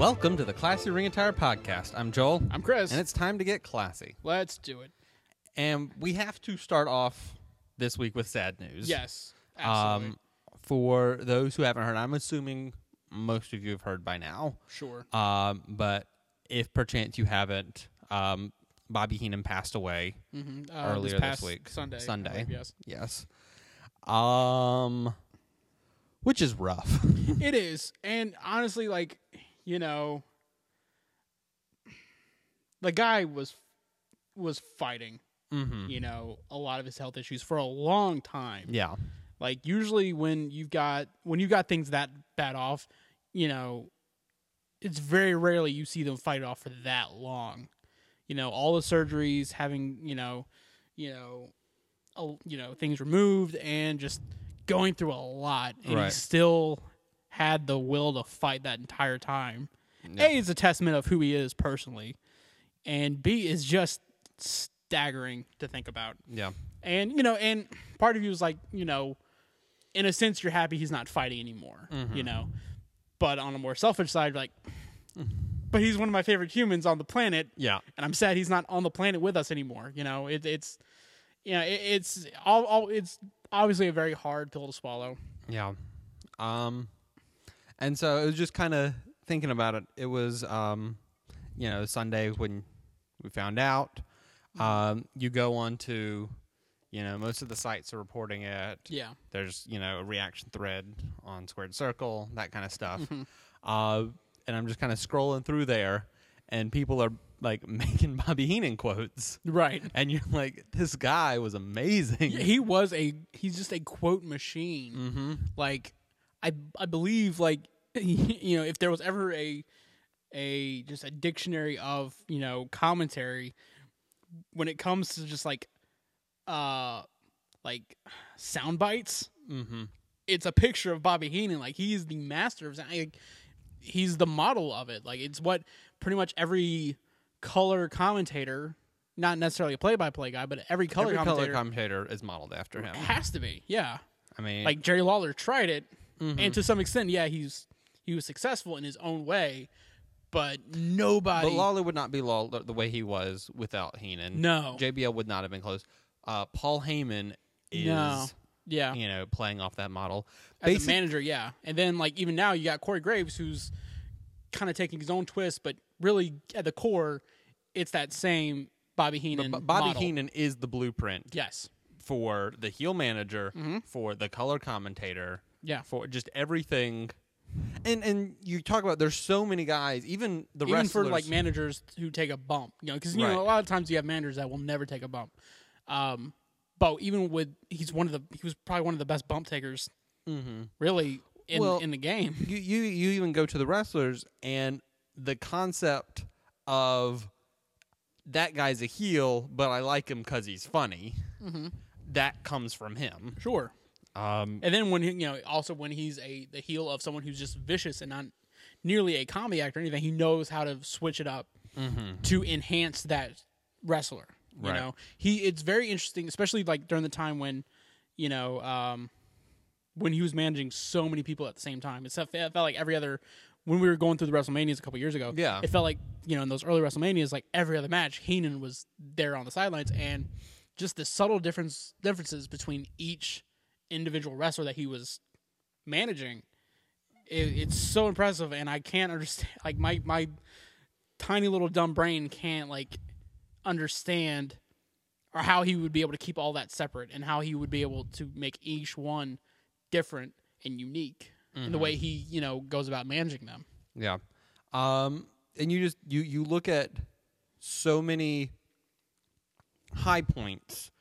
Welcome to the Classy Ring Attire Podcast. I'm Joel. I'm Chris. And it's time to get classy. Let's do it. And we have to start off this week with sad news. Yes, absolutely. For those who haven't heard, I'm assuming most of you have heard by now. Sure. But if perchance you haven't, Bobby Heenan passed away earlier this week. Sunday. Believe, yes. Which is rough. It is. And honestly, the guy was fighting, a lot of his health issues for a long time. Yeah. Like, usually when you've got things that bad off, it's very rarely you see them fight it off for that long. All the surgeries, having, things removed and just going through a lot. And right. He still had the will to fight that entire time. Yeah. A, is a testament of who he is personally. And B, is just staggering to think about. Yeah. And, and part of you is like, in a sense, you're happy he's not fighting anymore, But on a more selfish side, like, but he's one of my favorite humans on the planet. Yeah. And I'm sad he's not on the planet with us anymore. It's obviously a very hard pill to swallow. Yeah. And so it was just kind of thinking about it. It was, Sunday when we found out. You go on to, most of the sites are reporting it. Yeah. There's, a reaction thread on Squared Circle, that kind of stuff. And I'm just kind of scrolling through there, and people are, like, making Bobby Heenan quotes. Right. And you're like, this guy was amazing. Yeah, he's just a quote machine. Mm-hmm. Like, I believe, like, if there was ever a dictionary of, commentary when it comes to just like sound bites, it's a picture of Bobby Heenan. Like, he is the master of sound. Like, he's the model of it. Like, it's what pretty much every color commentator, not necessarily a play-by-play guy, but every color commentator is modeled after him. It has to be, yeah. I mean, like, Jerry Lawler tried it, and to some extent, yeah, he was successful in his own way, but nobody. But Lawler would not be Lawler the way he was without Heenan. No. JBL would not have been close. Paul Heyman is, playing off that model. As a manager, yeah. And then, like, even now, you got Corey Graves, who's kind of taking his own twist, but really, at the core, it's that same Bobby Heenan Bobby Heenan is the blueprint. Yes. For the heel manager, for the color commentator, for just everything. And you talk about there's so many guys, even wrestlers. For like managers who take a bump, because a lot of times you have managers that will never take a bump. But even he was probably one of the best bump takers, really in the game. You even go to the wrestlers, and the concept of that guy's a heel, but I like him because he's funny. That comes from him. Sure. And then when when he's the heel of someone who's just vicious and not nearly a comedy actor or anything, he knows how to switch it up to enhance that wrestler. You know, it's very interesting, especially like during the time when, when he was managing so many people at the same time. It felt like when we were going through the WrestleManias a couple years ago, it felt like, in those early WrestleManias, like every other match, Heenan was there on the sidelines, and just the subtle differences between each individual wrestler that he was managing, it's so impressive, and I can't understand. Like, my tiny little dumb brain can't understand or how he would be able to keep all that separate, and how he would be able to make each one different and unique in the way he goes about managing them. Yeah, and you look at so many high points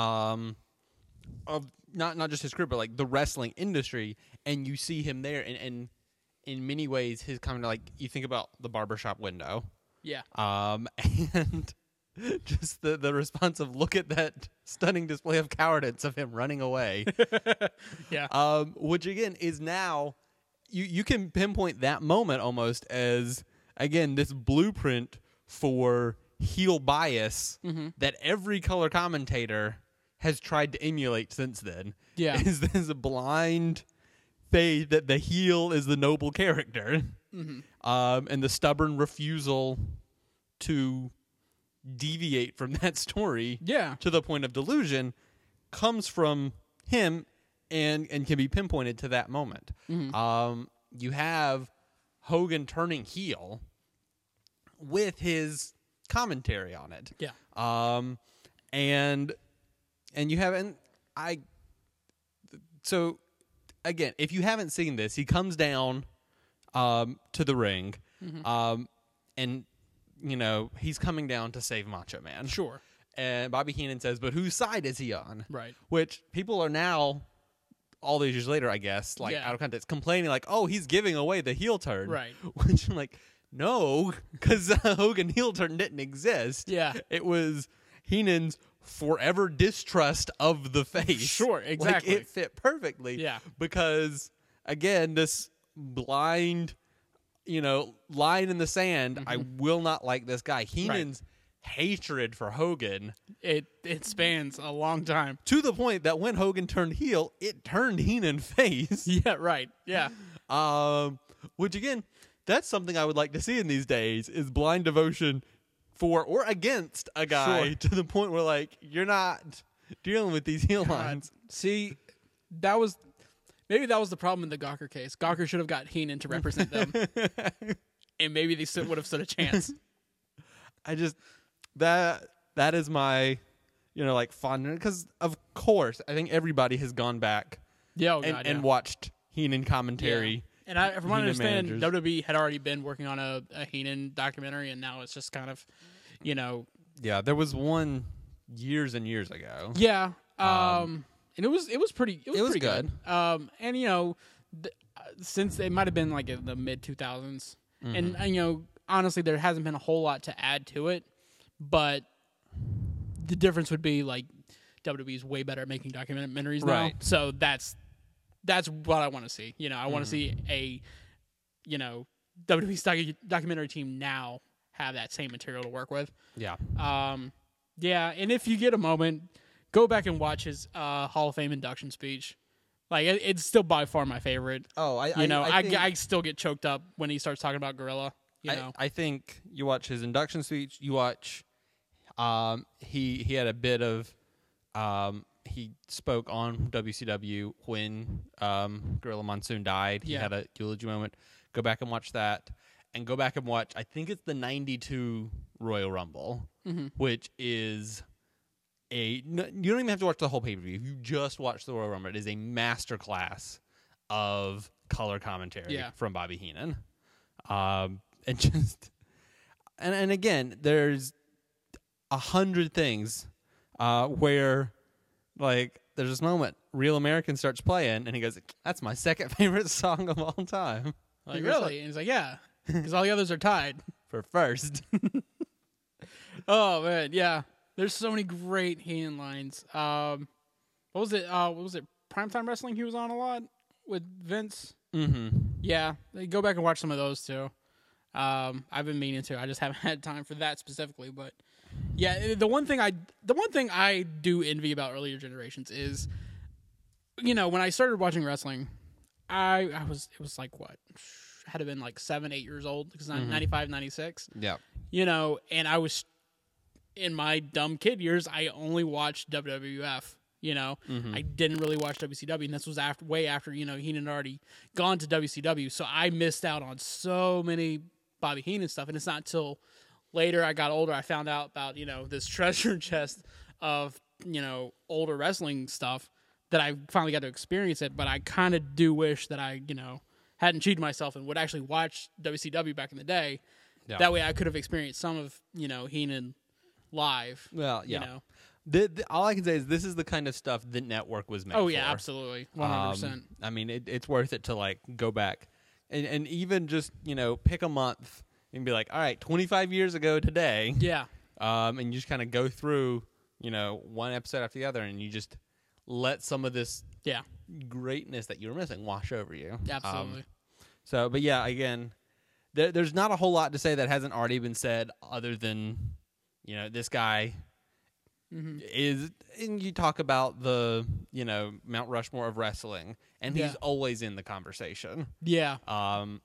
of not just his career, but like the wrestling industry, and you see him there, and in many ways his kind of like, you think about the barbershop window, and just the response of, look at that stunning display of cowardice of him running away, which again is now you can pinpoint that moment almost as, again, this blueprint for heel bias that every color commentator has tried to emulate since then. Yeah. Is this a blind faith that the heel is the noble character? and the stubborn refusal to deviate from that story to the point of delusion comes from him and can be pinpointed to that moment. You have Hogan turning heel with his commentary on it. And you haven't so again, if you haven't seen this, he comes down to the ring and he's coming down to save Macho Man. Sure. And Bobby Heenan says, but whose side is he on? Right. Which people are now, all these years later, I guess, out of context, complaining like, oh, he's giving away the heel turn. Right. Which I'm like, no, because Hogan heel turn didn't exist. Yeah. It was Heenan's forever distrust of the face. Sure, exactly. Like, it fit perfectly. Yeah. Because, again, this blind, line in the sand, I will not like this guy. Heenan's hatred for Hogan, it spans a long time, to the point that when Hogan turned heel, it turned Heenan face. Yeah, right. Yeah. Which again, that's something I would like to see in these days, is blind devotion for or against a guy to the point where like you're not dealing with these heel lines. See, maybe that was the problem in the Gawker case. Gawker should have got Heenan to represent them, and maybe they would have stood a chance. That is my, fun, because of course I think everybody has gone back, and watched Heenan commentary. Yeah. And from what I understand, WWE had already been working on a Heenan documentary, and now it's just kind of, Yeah, there was one years and years ago. Yeah. And it was pretty good. And since it might have been like in the mid 2000s, and honestly, there hasn't been a whole lot to add to it, but the difference would be like WWE's way better at making documentaries now. So that's what I want to see. I want to see a WWE's documentary team now have that same material to work with. Yeah. Yeah, and if you get a moment, go back and watch his Hall of Fame induction speech. Like, it's still by far my favorite. Oh, I still get choked up when he starts talking about Gorilla. I think you watch his induction speech. You watch, he had a bit of, he spoke on WCW when Gorilla Monsoon died. He had a eulogy moment. Go back and watch that, and go back and watch, I think it's the '92 Royal Rumble, which is you don't even have to watch the whole pay-per-view. If you just watch the Royal Rumble, it is a masterclass of color commentary from Bobby Heenan. And again, there's 100 things where, like, there's this moment, Real American starts playing, and he goes, that's my second favorite song of all time. Like, really? And he's like, yeah, because all the others are tied for first. Oh, man, yeah. There's so many great Heenan lines. What was it? Primetime Wrestling he was on a lot with Vince? Yeah, go back and watch some of those, too. I've been meaning to. I just haven't had time for that specifically, but yeah, the one thing I do envy about earlier generations is, when I started watching wrestling, it was like what? I had to have been like 7, 8 years old because 95, 96. Yeah. And I was in my dumb kid years, I only watched WWF. I didn't really watch WCW, and this was way after Heenan had already gone to WCW, so I missed out on so many Bobby Heenan stuff. And it's not until later I got older I found out about this treasure chest of older wrestling stuff that I finally got to experience it. But I kind of do wish that I hadn't cheated myself and would actually watch WCW back in the day. Yeah. That way I could have experienced some of Heenan live. Well, yeah. All I can say is this is the kind of stuff the network was made for. Oh, yeah, absolutely. 100%. I mean, it's worth it to, like, go back and even just, pick a month and be like, all right, 25 years ago today. Yeah. And you just kind of go through, one episode after the other, and you just let some of this greatness that you were missing wash over you. Absolutely. But yeah, again, there's not a whole lot to say that hasn't already been said other than, this guy... is, and you talk about the Mount Rushmore of wrestling, and he's always in the conversation. Yeah.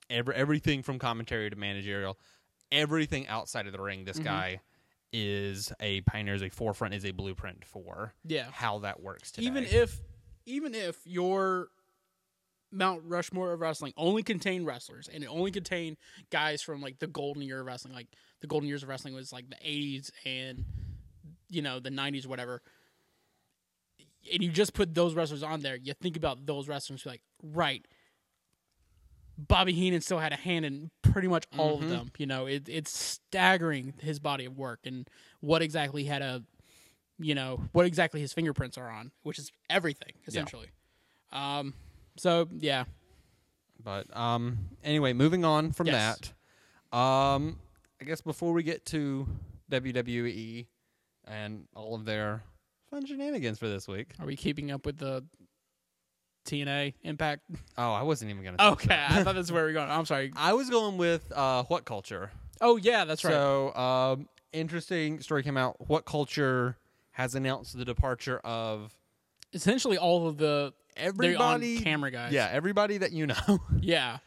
everything from commentary to managerial, everything outside of the ring. This guy is a pioneer, is a forefront, is a blueprint for how that works today. Even if your Mount Rushmore of wrestling only contained wrestlers and it only contained guys from like the golden year of wrestling, like the golden years of wrestling was like the 80s and the 90s, whatever. And you just put those wrestlers on there, you think about those wrestlers, you're like, right, Bobby Heenan still had a hand in pretty much all of them. It's staggering his body of work and what exactly what exactly his fingerprints are on, which is everything, essentially. Yeah. So, yeah. But, anyway, moving on from that, I guess before we get to WWE and all of their fun shenanigans for this week. Are we keeping up with the TNA Impact? Oh, I wasn't even going to. Okay, I thought that's where we were going. I'm sorry. I was going with What Culture. Oh, yeah, that's right. So, interesting story came out. What Culture has announced the departure of essentially all of the everybody on camera guys. Yeah, everybody that you know. Yeah.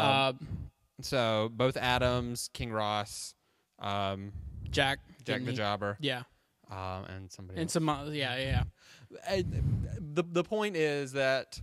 So both Adams, King Ross, Jack the Jobber. Yeah. And somebody and else. some yeah. The point is that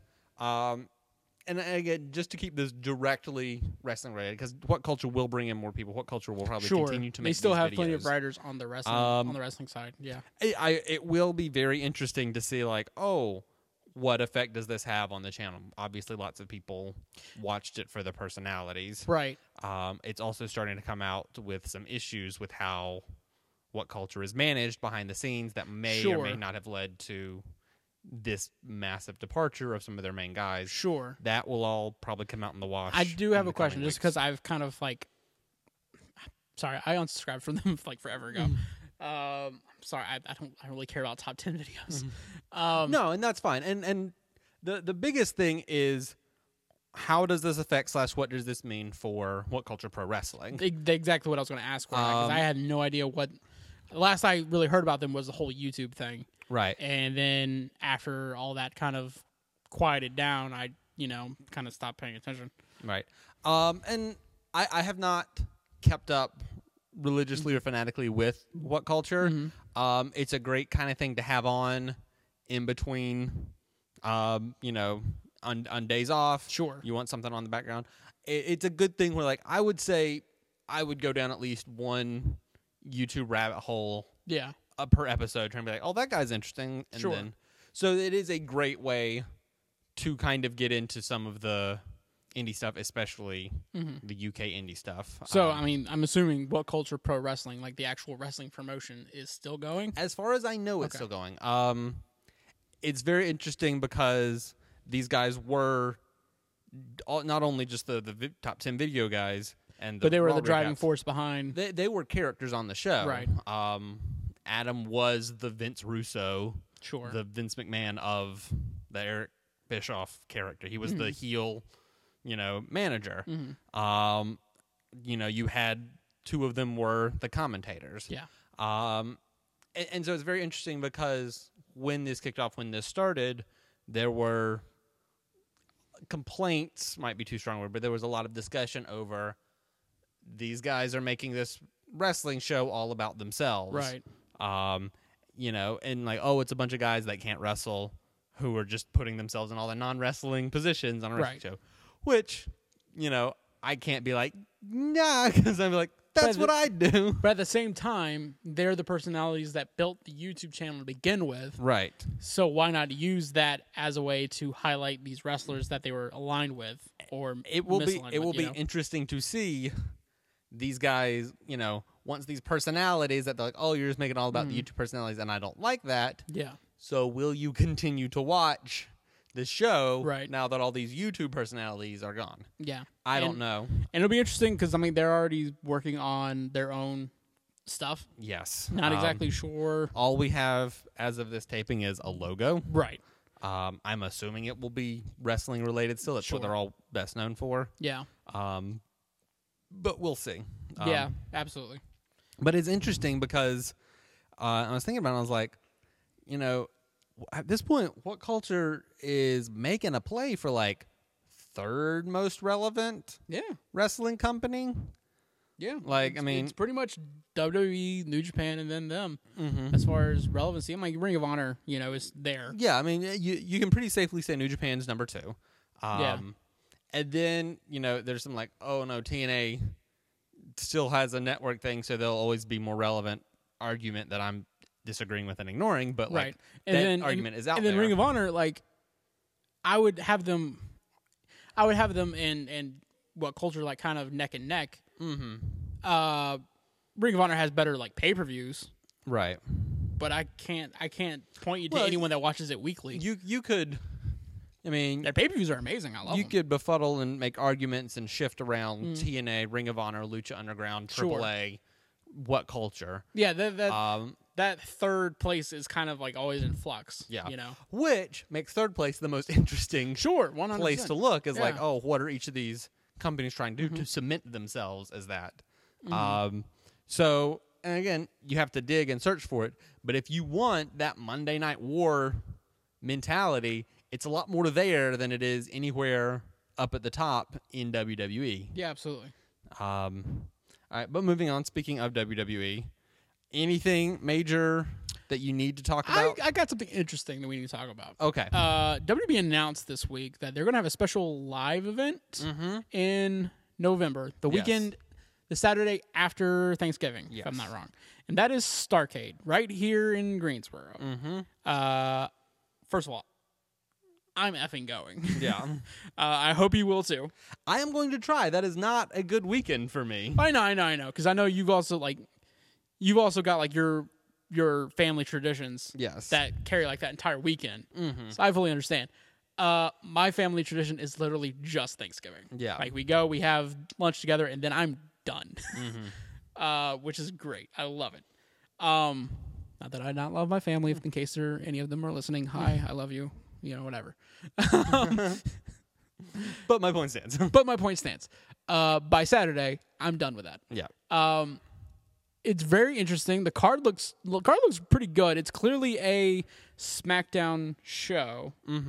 and again, just to keep this directly wrestling related, because What Culture will bring in more people. What Culture will probably continue to make. They still these have videos. Plenty of writers on the wrestling side. Yeah, it will be very interesting to see what effect does this have on the channel. Obviously, lots of people watched it for the personalities. Right. It's also starting to come out with some issues with how What Culture is managed behind the scenes that may or may not have led to this massive departure of some of their main guys. Sure. That will all probably come out in the wash. I do have a question, just because I've kind of sorry, I unsubscribed from them forever ago. Sorry, I don't really care about top 10 videos. No, and that's fine. And the biggest thing is, how does this affect / what does this mean for What Culture Pro Wrestling? Exactly what I was going to ask for, because I had no idea what. The last I really heard about them was the whole YouTube thing. Right. And then after all that kind of quieted down, I, kind of stopped paying attention. Right. And I have not kept up religiously or fanatically with What Culture. It's a great kind of thing to have on in between, on days off. Sure. You want something on the background. It's a good thing where, I would say I would go down at least one YouTube rabbit hole. Yeah. Per episode, trying to be like, oh, that guy's interesting. And sure. So it is a great way to kind of get into some of the indie stuff, especially the UK indie stuff. So, I'm assuming What Culture Pro Wrestling, like the actual wrestling promotion, is still going? As far as I know, it's still going. It's very interesting because these guys were not only just the top 10 video guys, but they were the driving force behind. They were characters on the show. Right. Adam was the Vince Russo, sure, the Vince McMahon of the Eric Bischoff character. He was the heel, manager. You had two of them were the commentators. Yeah. And so it's very interesting because when this kicked off, when this started, there were complaints, might be too strong a word, but there was a lot of discussion over these guys are making this wrestling show all about themselves. Right. And it's a bunch of guys that can't wrestle who are just putting themselves in all the non-wrestling positions on a wrestling show, which, I can't be like, nah, because I'm like, that's what I do. But at the same time, they're the personalities that built the YouTube channel to begin with. Right. So why not use that as a way to highlight these wrestlers that they were aligned with or it will be interesting to see these guys, once these personalities that they're like, oh, you're just making all about the YouTube personalities, and I don't like that. Yeah. So will you continue to watch the show now that all these YouTube personalities are gone? Yeah. I don't know. And it'll be interesting because, they're already working on their own stuff. Yes. Not exactly sure. All we have as of this taping is a logo. Right. I'm assuming it will be wrestling related still. That's what they're all best known for. Yeah. But we'll see. Yeah, absolutely. But it's interesting because I was thinking about it, I was like, at this point, What Culture is making a play for third most relevant wrestling company. Yeah. Like, it's pretty much WWE, New Japan, and then them as far as relevancy. I'm like, Ring of Honor, is there. Yeah, I mean, you can pretty safely say New Japan's number 2. And then, there's some like, oh no, TNA still has a network thing, so they'll always be more relevant argument that I'm disagreeing with and ignoring, but like argument is out there. And then Ring of Honor, like, I would have them in what culture, like, kind of neck and neck. Ring of Honor has better like pay-per-views, right? But I can't point you to anyone that watches it weekly. You could, I mean, their pay-per-views are amazing. I love them. You could befuddle and make arguments and shift around TNA, Ring of Honor, Lucha Underground, AAA, what culture? Yeah, that third place is kind of like always in flux. Yeah, which makes third place the most interesting. 100%. Place to look is like, oh, what are each of these companies trying to do to cement themselves as that? So, and again, you have to dig and search for it. But if you want that Monday Night War mentality, it's a lot more there than it is anywhere up at the top in WWE. Yeah, absolutely. All right, but moving on, speaking of WWE, anything major that you need to talk about? I got something interesting that we need to talk about. Okay. WWE announced this week that they're going to have a special live event in November, the weekend, the Saturday after Thanksgiving, if I'm not wrong. And that is Starrcade, right here in Greensboro. First of all, I'm effing going. Yeah. I hope you will too. I am going to try. That is not a good weekend for me. I know. Because I know you've also got like your family traditions that carry like that entire weekend. So I fully understand. My family tradition is literally just Thanksgiving. Yeah. Like we go, we have lunch together, and then I'm done. Which is great. I love it. Not that I not love my family, if in case any of them are listening. Hi, I love you. Whatever. But my point stands. By Saturday, I'm done with that. Yeah. It's very interesting. The card looks pretty good. It's clearly a SmackDown show.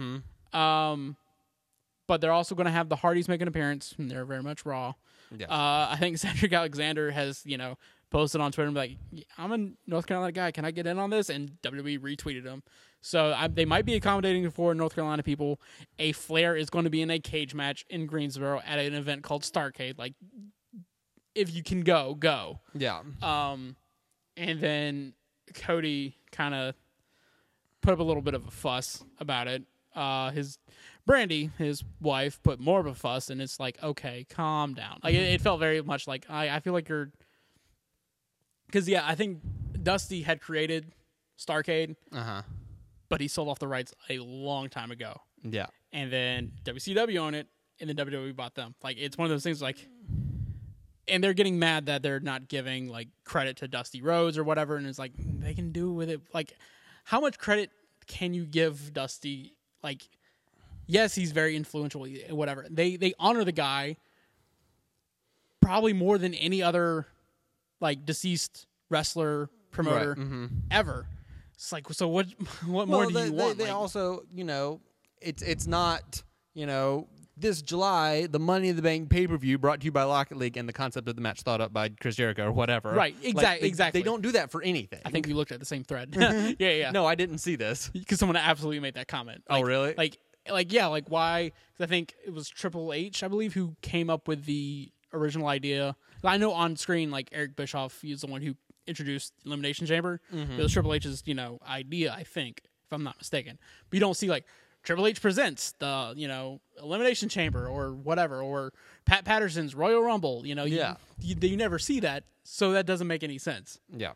But they're also going to have the Hardys make an appearance, and they're very much Raw. Yeah. I think Cedric Alexander has, posted on Twitter and be like, I'm a North Carolina guy. Can I get in on this? And WWE retweeted him. So they might be accommodating for North Carolina people. A Flair is going to be in a cage match in Greensboro at an event called Starrcade. Like, if you can go. Yeah. And then Cody kind of put up a little bit of a fuss about it. Brandy, his wife, put more of a fuss, and it's like, okay, calm down. Like it felt very much like I feel like you're, because I think Dusty had created Starrcade, but he sold off the rights a long time ago. Yeah, and then WCW owned it, and then WWE bought them. Like it's one of those things like. And they're getting mad that they're not giving like credit to Dusty Rhodes or whatever, and it's like they can do with it. Like, how much credit can you give Dusty? Like, yes, he's very influential, whatever. They honor the guy probably more than any other like deceased wrestler promoter ever. It's like, so what more do you want? They also, it's not, this July, the Money in the Bank pay-per-view brought to you by Rocket League and the concept of the match thought up by Chris Jericho or whatever. Right, exactly. They don't do that for anything. I think we looked at the same thread. Yeah. No, I didn't see this. Because someone absolutely made that comment. Like, oh, really? Like why? Because I think it was Triple H, I believe, who came up with the original idea. I know on screen, like, Eric Bischoff, he's the one who introduced Elimination Chamber. It was Triple H's, idea, I think, if I'm not mistaken. But you don't see, like, Triple H presents the, Elimination Chamber or whatever, or Pat Patterson's Royal Rumble. You never see that, so that doesn't make any sense. Yeah.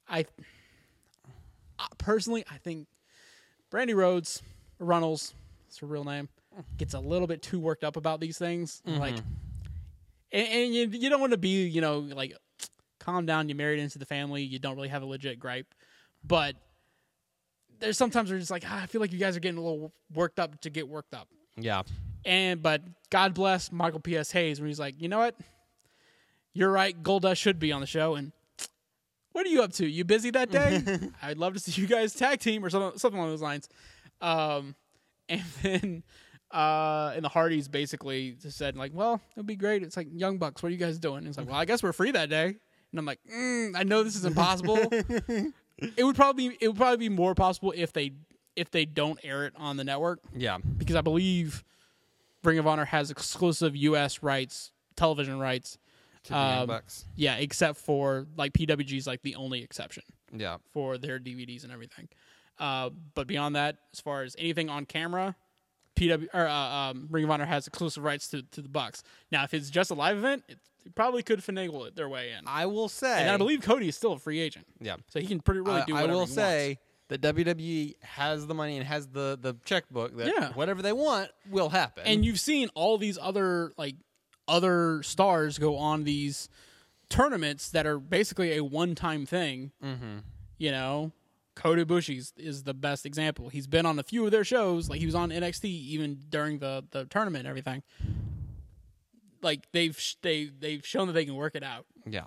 Personally, I think Brandy Rhodes, Runnels, that's her real name, gets a little bit too worked up about these things. Like, and you don't want to be, like, calm down, you married into the family, you don't really have a legit gripe. But there's sometimes where it's like, I feel like you guys are getting a little worked up to get worked up. Yeah. But God bless Michael P.S. Hayes when he's like, you know what? You're right. Goldust should be on the show. And what are you up to? You busy that day? I'd love to see you guys tag team or something along those lines. And then And the Hardys basically just said like, well, it'd be great. It's like, Young Bucks, what are you guys doing? It's like, well, I guess we're free that day. And I'm like, I know this is impossible. It would probably be more possible if they don't air it on the network. Yeah. Because I believe Ring of Honor has exclusive U.S. rights, television rights. To the Young Bucks. Yeah, except for like PWG is like the only exception. Yeah. For their DVDs and everything. But beyond that, as far as anything on camera, Ring of Honor has exclusive rights to the Bucks. Now, if it's just a live event, it probably could finagle it their way in. I will say, and I believe Cody is still a free agent. Yeah, so he can really do whatever he wants. I will say that WWE has the money and has the checkbook that whatever they want will happen. And you've seen all these other stars go on these tournaments that are basically a one-time thing. Mm-hmm. You know. Kota Ibushi is the best example. He's been on a few of their shows. Like, he was on NXT even during the tournament and everything. Like, they've shown that they can work it out. Yeah.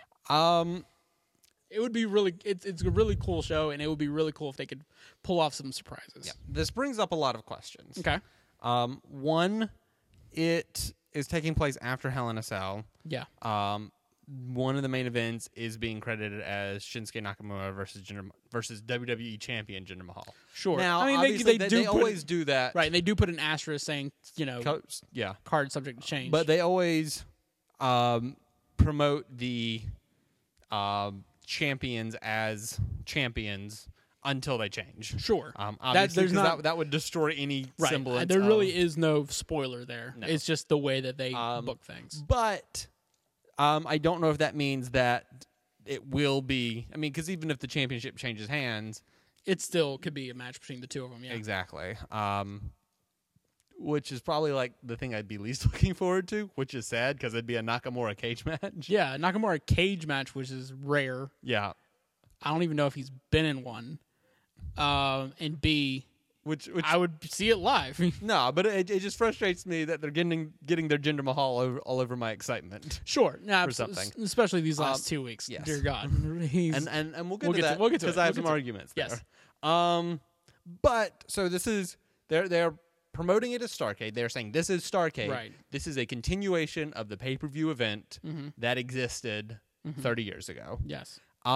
It would be really... It's a really cool show, and it would be really cool if they could pull off some surprises. Yeah. This brings up a lot of questions. Okay. One, it is taking place after Hell in a Cell. Yeah. One of the main events is being credited as Shinsuke Nakamura versus WWE champion Jinder Mahal. Sure. Now, I mean, obviously, they always do that. Right, they do put an asterisk saying, card subject to change. But they always promote the champions as champions until they change. Sure. Obviously, that would destroy any semblance. There really is no spoiler there. No. It's just the way that they book things. But... I don't know if that means that it will be... I mean, because even if the championship changes hands... It still could be a match between the two of them, yeah. Exactly. Which is probably, like, the thing I'd be least looking forward to, which is sad, because it'd be a Nakamura cage match. Yeah, Nakamura cage match, which is rare. Yeah. I don't even know if he's been in one. And B... Which I would see it live. No, but it just frustrates me that they're getting their Jinder Mahal all over my excitement. Sure, for something, especially these last 2 weeks. Yes. Dear God, and we'll get to that because I have some arguments there. Yes. But so this is they're promoting it as Starrcade. They're saying this is Starrcade. Right. This is a continuation of the pay-per-view event that existed 30 years ago. Yes.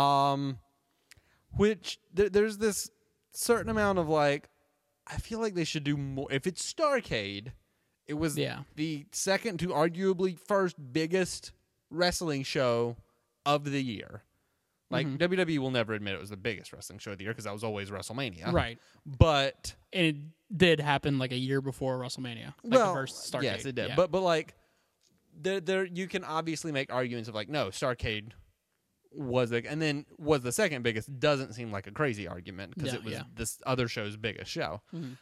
Which there's this certain amount of like. I feel like they should do more. If it's Starrcade, it was the second to arguably first biggest wrestling show of the year. Like, WWE will never admit it was the biggest wrestling show of the year because that was always WrestleMania. Right. But... And it did happen like a year before WrestleMania. Like the first Starrcade. Yes, it did. Yeah. But like, there you can obviously make arguments of like, no, Starrcade... was the second biggest doesn't seem like a crazy argument because it was this other show's biggest show.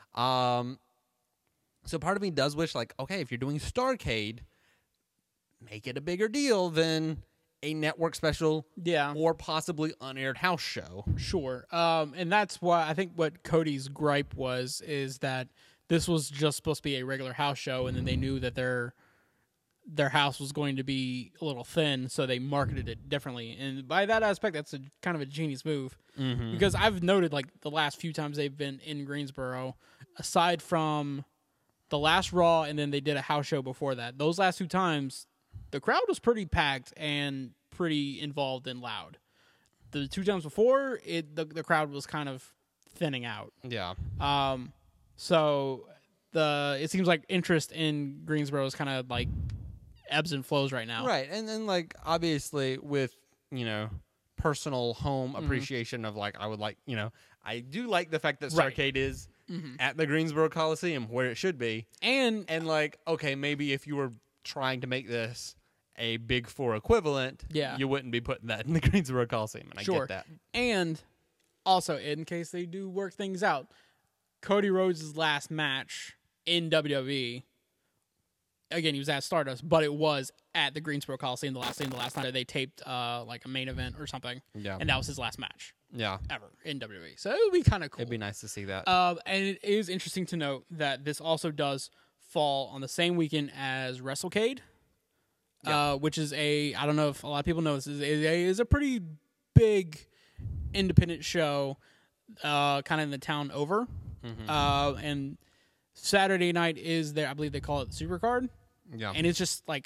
So part of me does wish like, okay, if you're doing Starrcade, make it a bigger deal than a network special or possibly unaired house show. Sure. And that's why I think what Cody's gripe is that this was just supposed to be a regular house show, and then they knew that their house was going to be a little thin, so they marketed it differently. And by that aspect, that's a kind of a genius move. Because I've noted, like, the last few times they've been in Greensboro, aside from the last Raw and then they did a house show before that, those last 2 times, the crowd was pretty packed and pretty involved and loud. The 2 times before, the crowd was kind of thinning out. Yeah. So it seems like interest in Greensboro is kind of, like, ebbs and flows right now. Right. And then, like, obviously with, personal home appreciation of, like, I would like, I do like the fact that Starrcade is at the Greensboro Coliseum where it should be. And like, okay, maybe if you were trying to make this a Big Four equivalent, you wouldn't be putting that in the Greensboro Coliseum. And I get that. And also, in case they do work things out, Cody Rhodes' last match in WWE, again, he was at Stardust, but it was at the Greensboro Coliseum the last time they taped like a main event or something. Yeah. And that was his last match. Yeah. Ever in WWE. So it would be kind of cool. It'd be nice to see that. And it is interesting to note that this also does fall on the same weekend as WrestleCade, which is I don't know if a lot of people know this, is a pretty big independent show kind of in the town over. And Saturday night is I believe they call it the Supercard. Yeah. And it's just like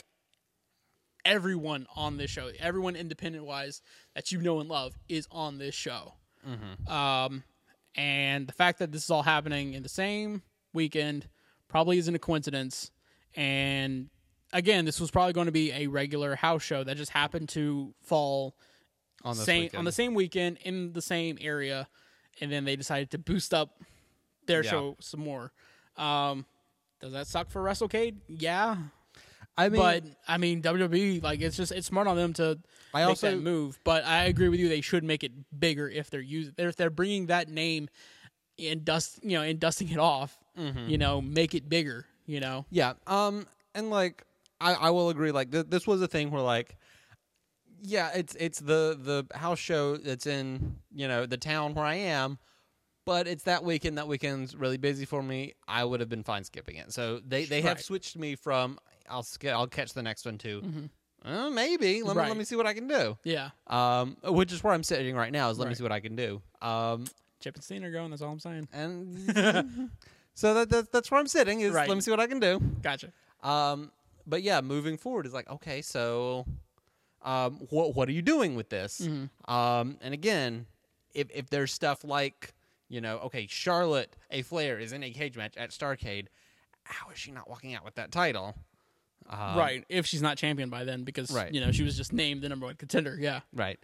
everyone on this show, everyone independent-wise that you know and love is on this show. Mm-hmm. And the fact that this is all happening in the same weekend probably isn't a coincidence. And again, this was probably going to be a regular house show that just happened to fall on the same weekend in the same area, and then they decided to boost up their show some more. Does that suck for WrestleCade? Yeah. But WWE, like, it's smart on them to make that move. But I agree with you; they should make it bigger if they're bringing that name and dusting it off. Mm-hmm. Make it bigger. Yeah. And like I will agree. Like this was a thing where like, yeah, it's the house show that's in the town where I am. But it's that weekend. That weekend's really busy for me. I would have been fine skipping it. So they have switched me from I'll catch the next one too. Mm-hmm. Maybe let me see what I can do. Yeah. Which is where I'm sitting right now. Is let me see what I can do. Chip and Steen are going. That's all I'm saying. And so that's where I'm sitting. Is let me see what I can do. Gotcha. But yeah, moving forward is like, okay, so what are you doing with this? Mm-hmm. And again, if there's stuff like. Okay, Charlotte A. Flair is in a cage match at Starrcade. How is she not walking out with that title? Right, if she's not champion by then, because she was just named the number one contender. Yeah, right.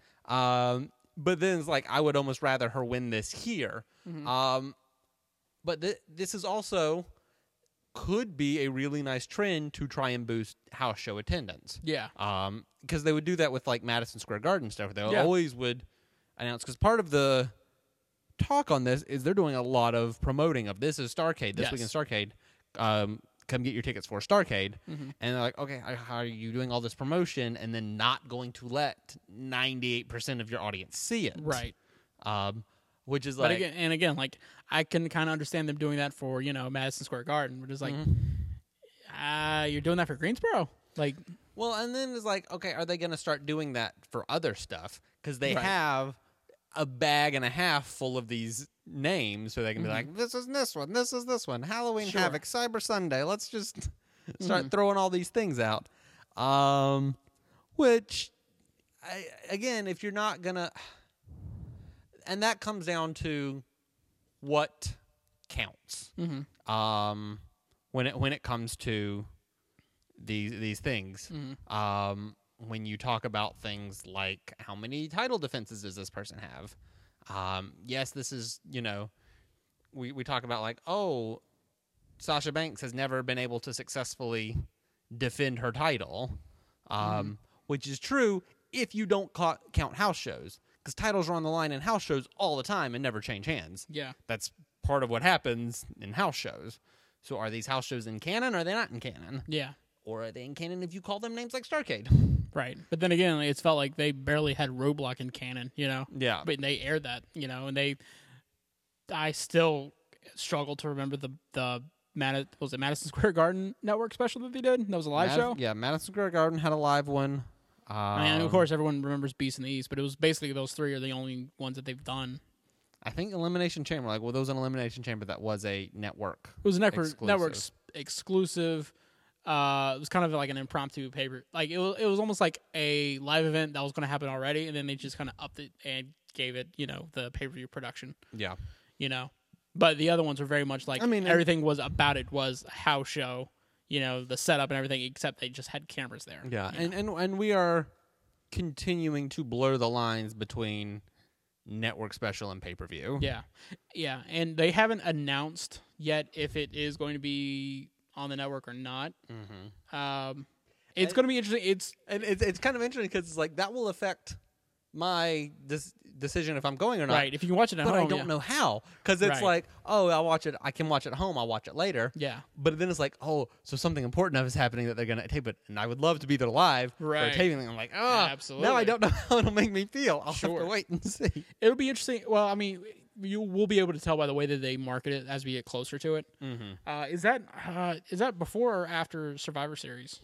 But then it's like I would almost rather her win this here. Mm-hmm. But this is also could be a really nice trend to try and boost house show attendance. Yeah. Because they would do that with like Madison Square Garden stuff. They always would announce because part of the talk on this is they're doing a lot of promoting of this is Starrcade this weekend Starrcade. Come get your tickets for Starrcade. Mm-hmm. And they're like, okay, how are you doing all this promotion and then not going to let 98% of your audience see it? Right. Which is like, again, like I can kind of understand them doing that for Madison Square Garden, which is like, you're doing that for Greensboro, like. Well, and then it's like, okay, are they going to start doing that for other stuff? Because they have a bag and a half full of these names, so they can be like, this is this one, this is this one, Halloween Havoc, Cyber Sunday. Let's just start throwing all these things out. Which, again, if you're not gonna, and that comes down to what counts. Mm-hmm. When it comes to these things. Mm-hmm. When you talk about things like how many title defenses does this person have? Yes, this is, we talk about like, oh, Sasha Banks has never been able to successfully defend her title, which is true if you don't count house shows, because titles are on the line in house shows all the time and never change hands. Yeah. That's part of what happens in house shows. So are these house shows in canon or are they not in canon? Yeah. Or are they in canon if you call them names like Starrcade? Right. But then again, it's felt like they barely had Roadblock in canon, Yeah. But they aired that, and I still struggle to remember the Madison Square Garden network special that they did? That was a live show? Yeah, Madison Square Garden had a live one. And of course, everyone remembers Beast in the East, but it was basically those three are the only ones that they've done. I think Elimination Chamber, there was an Elimination Chamber that was a network. It was a network exclusive. It was kind of like an impromptu paper. Like it was almost like a live event that was going to happen already, and then they just kind of upped it and gave it, the pay-per-view production. Yeah. But the other ones were very much like everything was about it was a house show, the setup and everything, except they just had cameras there. Yeah, and we are continuing to blur the lines between network special and pay-per-view. Yeah. Yeah, and they haven't announced yet if it is going to be on the network or not. Mm-hmm. It's going to be interesting. It's kind of interesting because it's like that will affect my decision if I'm going or not. Right. If you can watch it at home, but I don't know how, because it's like, oh, I'll watch it. I can watch it at home. I'll watch it later. Yeah. But then it's like, oh, so something important is happening that they're going to tape it, and I would love to be there live for a taping. I'm like, oh, absolutely. Now I don't know how it'll make me feel. I'll have to wait and see. It'll be interesting. Well, I mean, you will be able to tell by the way that they market it as we get closer to it. Mm-hmm. Is that before or after Survivor Series?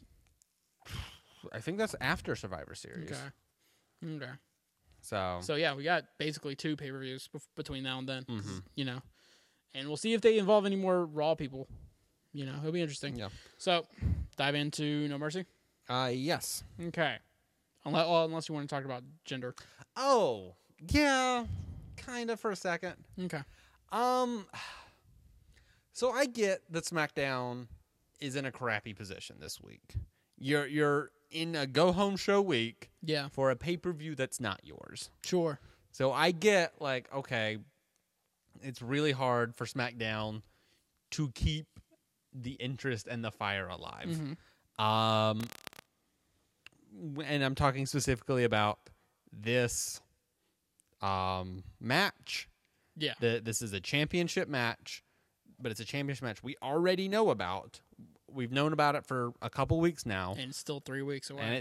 I think that's after Survivor Series. Okay. So yeah, we got basically 2 pay-per-views between now and then. Mm-hmm. And we'll see if they involve any more Raw people. It'll be interesting. Yeah. So, dive into No Mercy? Yes. Okay. Unless you want to talk about gender. Oh, yeah. Kind of for a second. Okay. So I get that SmackDown is in a crappy position this week. You're in a go-home show week for a pay-per-view that's not yours. Sure. So I get, okay, it's really hard for SmackDown to keep the interest and the fire alive. Mm-hmm. And I'm talking specifically about this match. Yeah. This is a championship match, but it's a championship match we already know about. We've known about it for a couple weeks now. And it's still 3 weeks away.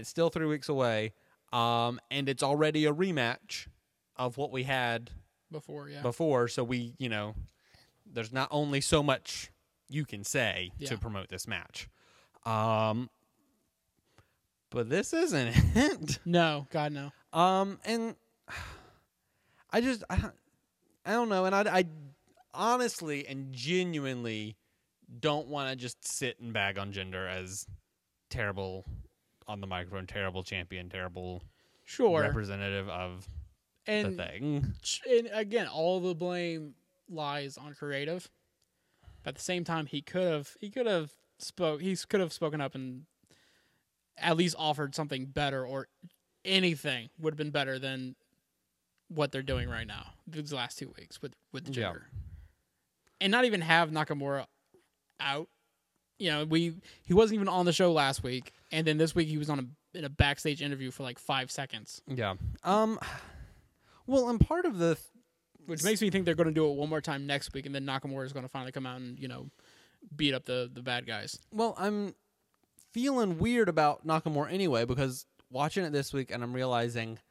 And it's already a rematch of what we had before. So we, there's not only so much you can say to promote this match. But this isn't it. No, God, no. And I don't know. And I honestly and genuinely don't want to just sit and bag on Jinder as terrible on the microphone, terrible champion, terrible representative of the thing. And again, all the blame lies on creative. But at the same time, he could have spoken up and at least offered something better, or anything would have been better than what they're doing right now these last 2 weeks with Jinder. And not even have Nakamura out. He wasn't even on the show last week, and then this week he was in a backstage interview for 5 seconds. Yeah. Well, and part of which makes me think they're going to do it one more time next week, and then Nakamura is going to finally come out and beat up the bad guys. Well, I'm feeling weird about Nakamura anyway, because watching it this week and I'm realizing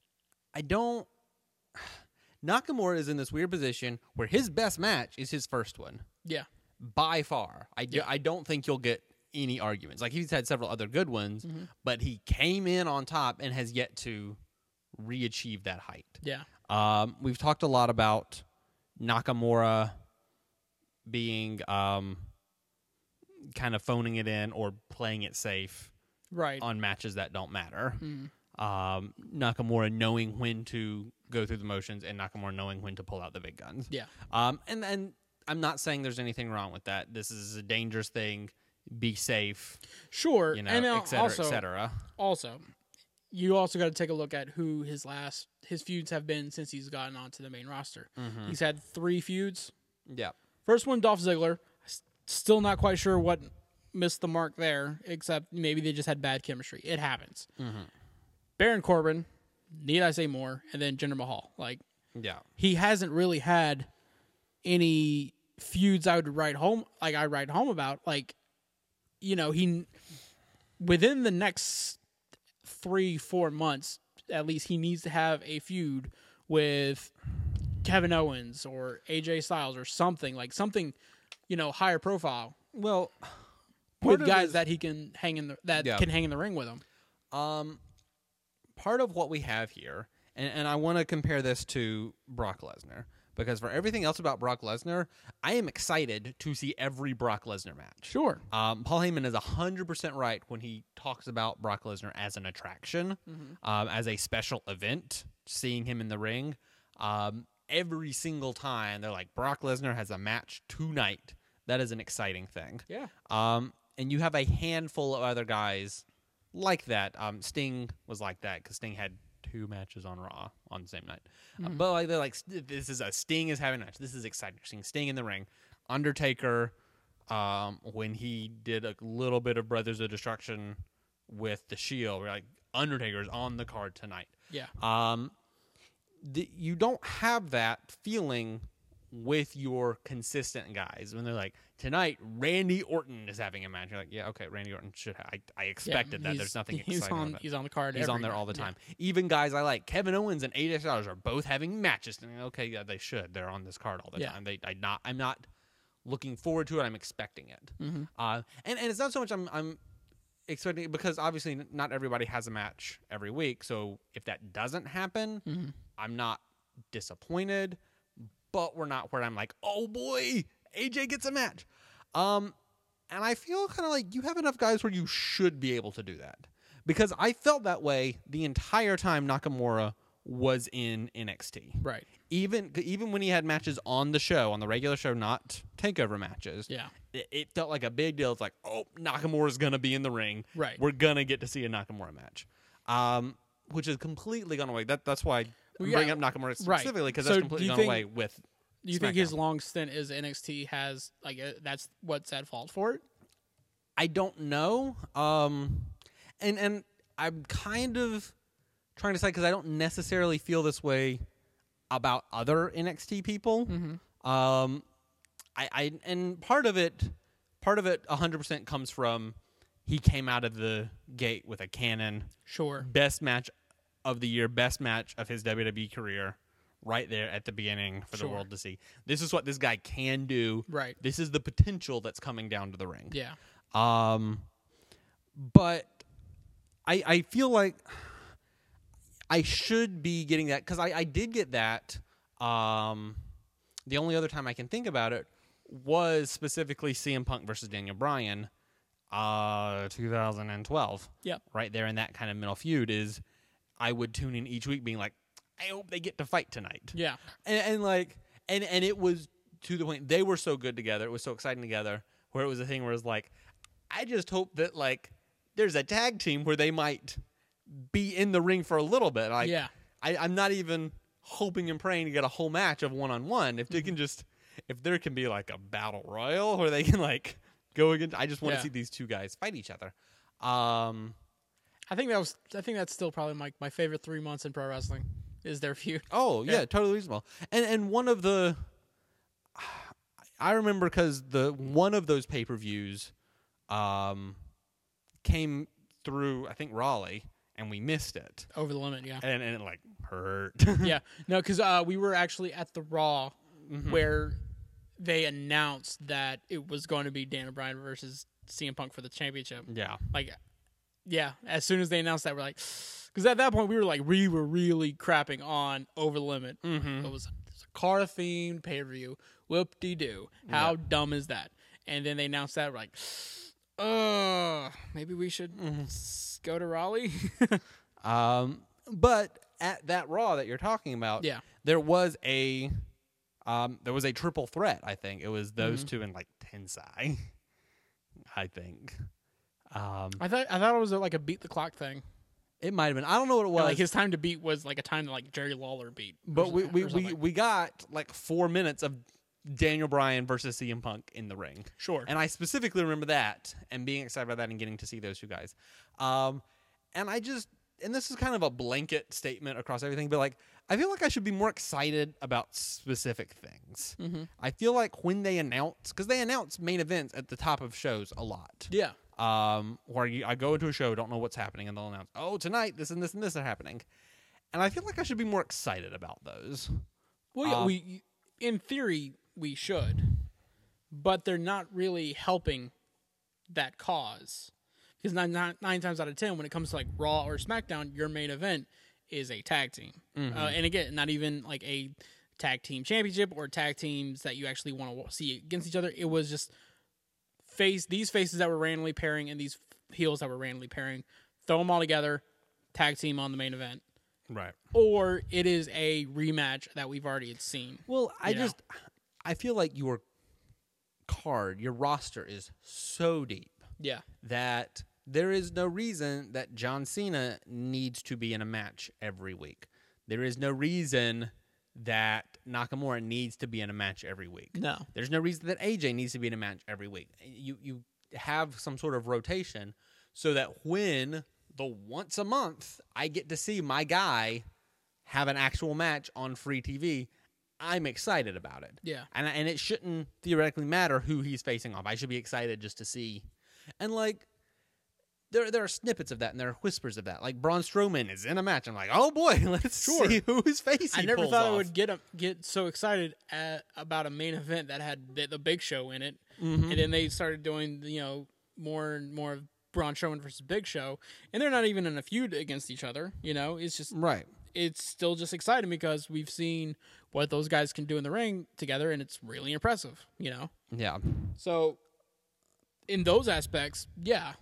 Nakamura is in this weird position where his best match is his first one. Yeah. By far. I don't think you'll get any arguments. He's had several other good ones, but he came in on top and has yet to re-achieve that height. Yeah. We've talked a lot about Nakamura being kind of phoning it in or playing it safe on matches that don't matter. Nakamura knowing when to go through the motions and Nakamura knowing when to pull out the big guns. Yeah. And I'm not saying there's anything wrong with that. This is a dangerous thing. Be safe. Sure. And et cetera, et cetera. Also, you also got to take a look at who his feuds have been since he's gotten onto the main roster. Mm-hmm. He's had 3 feuds. Yeah. First one, Dolph Ziggler. Still not quite sure what missed the mark there, except maybe they just had bad chemistry. It happens. Mm-hmm. Baron Corbin, need I say more? And then Jinder Mahal. He hasn't really had any feuds I would write home about. He within the next 3-4 months, at least, he needs to have a feud with Kevin Owens or AJ Styles or something higher profile. Well, with guys that he can hang in can hang in the ring with him. Part of what we have here, and I want to compare this to Brock Lesnar, because for everything else about Brock Lesnar, I am excited to see every Brock Lesnar match. Sure. Paul Heyman is 100% right when he talks about Brock Lesnar as an attraction, as a special event, seeing him in the ring. Every single time, they're like, Brock Lesnar has a match tonight. That is an exciting thing. Yeah. And you have a handful of other guys like that. Sting was like that because Sting had 2 matches on Raw on the same night. But they're like, Sting is having a match. This is exciting. Seeing Sting in the ring. Undertaker, when he did a little bit of Brothers of Destruction with the Shield, we're like, Undertaker's on the card tonight. Yeah. You don't have that feeling with your consistent guys when they're like, tonight Randy Orton is having a match. You're like, yeah, okay, Randy Orton should have. I expected that. There's nothing exciting about that. He's on the card. He's on there all the time. Even guys I like, Kevin Owens and AJ Styles, are both having matches. And okay, yeah, they should. They're on this card all the time. I'm not looking forward to it. I'm expecting it. And it's not so much I'm expecting it, because obviously not everybody has a match every week. So if that doesn't happen, I'm not disappointed. But we're not where I'm like, oh boy, AJ gets a match. And I feel kind of like you have enough guys where you should be able to do that. Because I felt that way the entire time Nakamura was in NXT. Right. Even when he had matches on the show, on the regular show, not takeover matches. Yeah. It felt like a big deal. It's like, oh, Nakamura's going to be in the ring. Right. We're going to get to see a Nakamura match. Which is completely gone away. That's why I'm bringing up Nakamura specifically, because that's completely gone away with Do you think his long stint as NXT has, like, that's what's at fault for it? I don't know. And I'm kind of trying to say, because I don't necessarily feel this way about other NXT people. Mm-hmm. And part of it 100% comes from he came out of the gate with a cannon. Sure. Best match of the year, best match of his WWE career, right there at the beginning for the world to see. This is what this guy can do. Right. This is the potential that's coming down to the ring. Yeah. But I feel like I should be getting that, because I did get that. The only other time I can think about it was specifically CM Punk versus Daniel Bryan, 2012. Yep. Right there in that kind of middle feud is I would tune in each week being like, I hope they get to fight tonight. Yeah. And it was to the point they were so good together. It was so exciting together, where it was a thing where it's like, I just hope that like there's a tag team where they might be in the ring for a little bit. Like, yeah. I'm not even hoping and praying to get a whole match of one-on-one. If they can just, if there can be like a battle royal where they can like go against, I just want to see these two guys fight each other. I think that's still probably my favorite 3 months in pro wrestling is their feud. Oh yeah, totally reasonable. And one of the, I remember because one of those pay-per-views, came through, I think, Raleigh, and we missed it. Over the Limit, yeah. And it, like, hurt. Yeah. No, because we were actually at the Raw where they announced that it was going to be Daniel Bryan versus CM Punk for the championship. Yeah. Like, yeah, as soon as they announced that, we're like... Because at that point, we were really crapping on Over the Limit. Mm-hmm. It was a car-themed pay-per-view. Whoop-de-doo. How dumb is that? And then they announced that, we're like... maybe we should go to Raleigh. But at that Raw that you're talking about, there was a triple threat. I think it was those two and like Tensai. I think. I thought it was like a beat the clock thing. It might have been. I don't know what it was. Yeah, like his time to beat was like a time that like Jerry Lawler beat. But we got like 4 minutes of Daniel Bryan versus CM Punk in the ring. Sure. And I specifically remember that and being excited about that and getting to see those two guys. And this is kind of a blanket statement across everything, but like, I feel like I should be more excited about specific things. Mm-hmm. I feel like when they announce, because they announce main events at the top of shows a lot. Yeah. Where I go into a show, don't know what's happening, and they'll announce, oh, tonight, this and this and this are happening. And I feel like I should be more excited about those. Well, yeah, in theory, we should, but they're not really helping that cause. Because nine times out of 10, when it comes to like Raw or SmackDown, your main event is a tag team. Mm-hmm. And again, not even like a tag team championship or tag teams that you actually want to see against each other. It was just these faces that were randomly pairing and these heels that were randomly pairing. Throw them all together, tag team on the main event. Right. Or it is a rematch that we've already seen. Well, I feel like your roster is so deep. Yeah. That there is no reason that John Cena needs to be in a match every week. There is no reason that Nakamura needs to be in a match every week. No. There's no reason that AJ needs to be in a match every week. You have some sort of rotation so that when the once a month I get to see my guy have an actual match on free TV, I'm excited about it. Yeah. And it shouldn't theoretically matter who he's facing off. I should be excited just to see. And like there are snippets of that and there are whispers of that. Like Braun Strowman is in a match. I'm like, oh boy, let's see whose face he I never pulls thought off. I would get so excited about a main event that had the Big Show in it. Mm-hmm. And then they started doing more and more of Braun Strowman versus Big Show, and they're not even in a feud against each other. It's just right. It's still just exciting because we've seen what those guys can do in the ring together, and it's really impressive. Yeah. So in those aspects, yeah,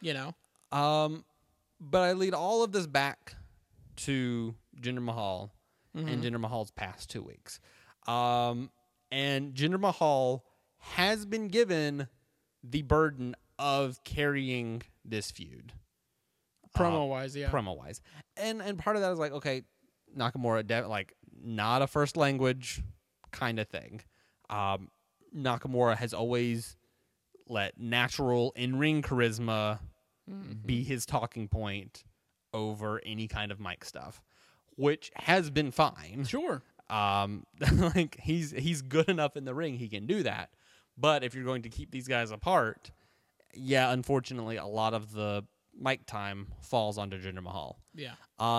But I lead all of this back to Jinder Mahal and Jinder Mahal's past 2 weeks. And Jinder Mahal has been given the burden of carrying this feud. Promo-wise, yeah. Promo-wise. And part of that is like, okay, Nakamura, like, not a first language kind of thing. Nakamura has always let natural in-ring charisma be his talking point over any kind of mic stuff, which has been fine. Sure. Like he's good enough in the ring, he can do that. But if you're going to keep these guys apart, yeah, unfortunately, a lot of the mic time falls onto Jinder Mahal. Yeah.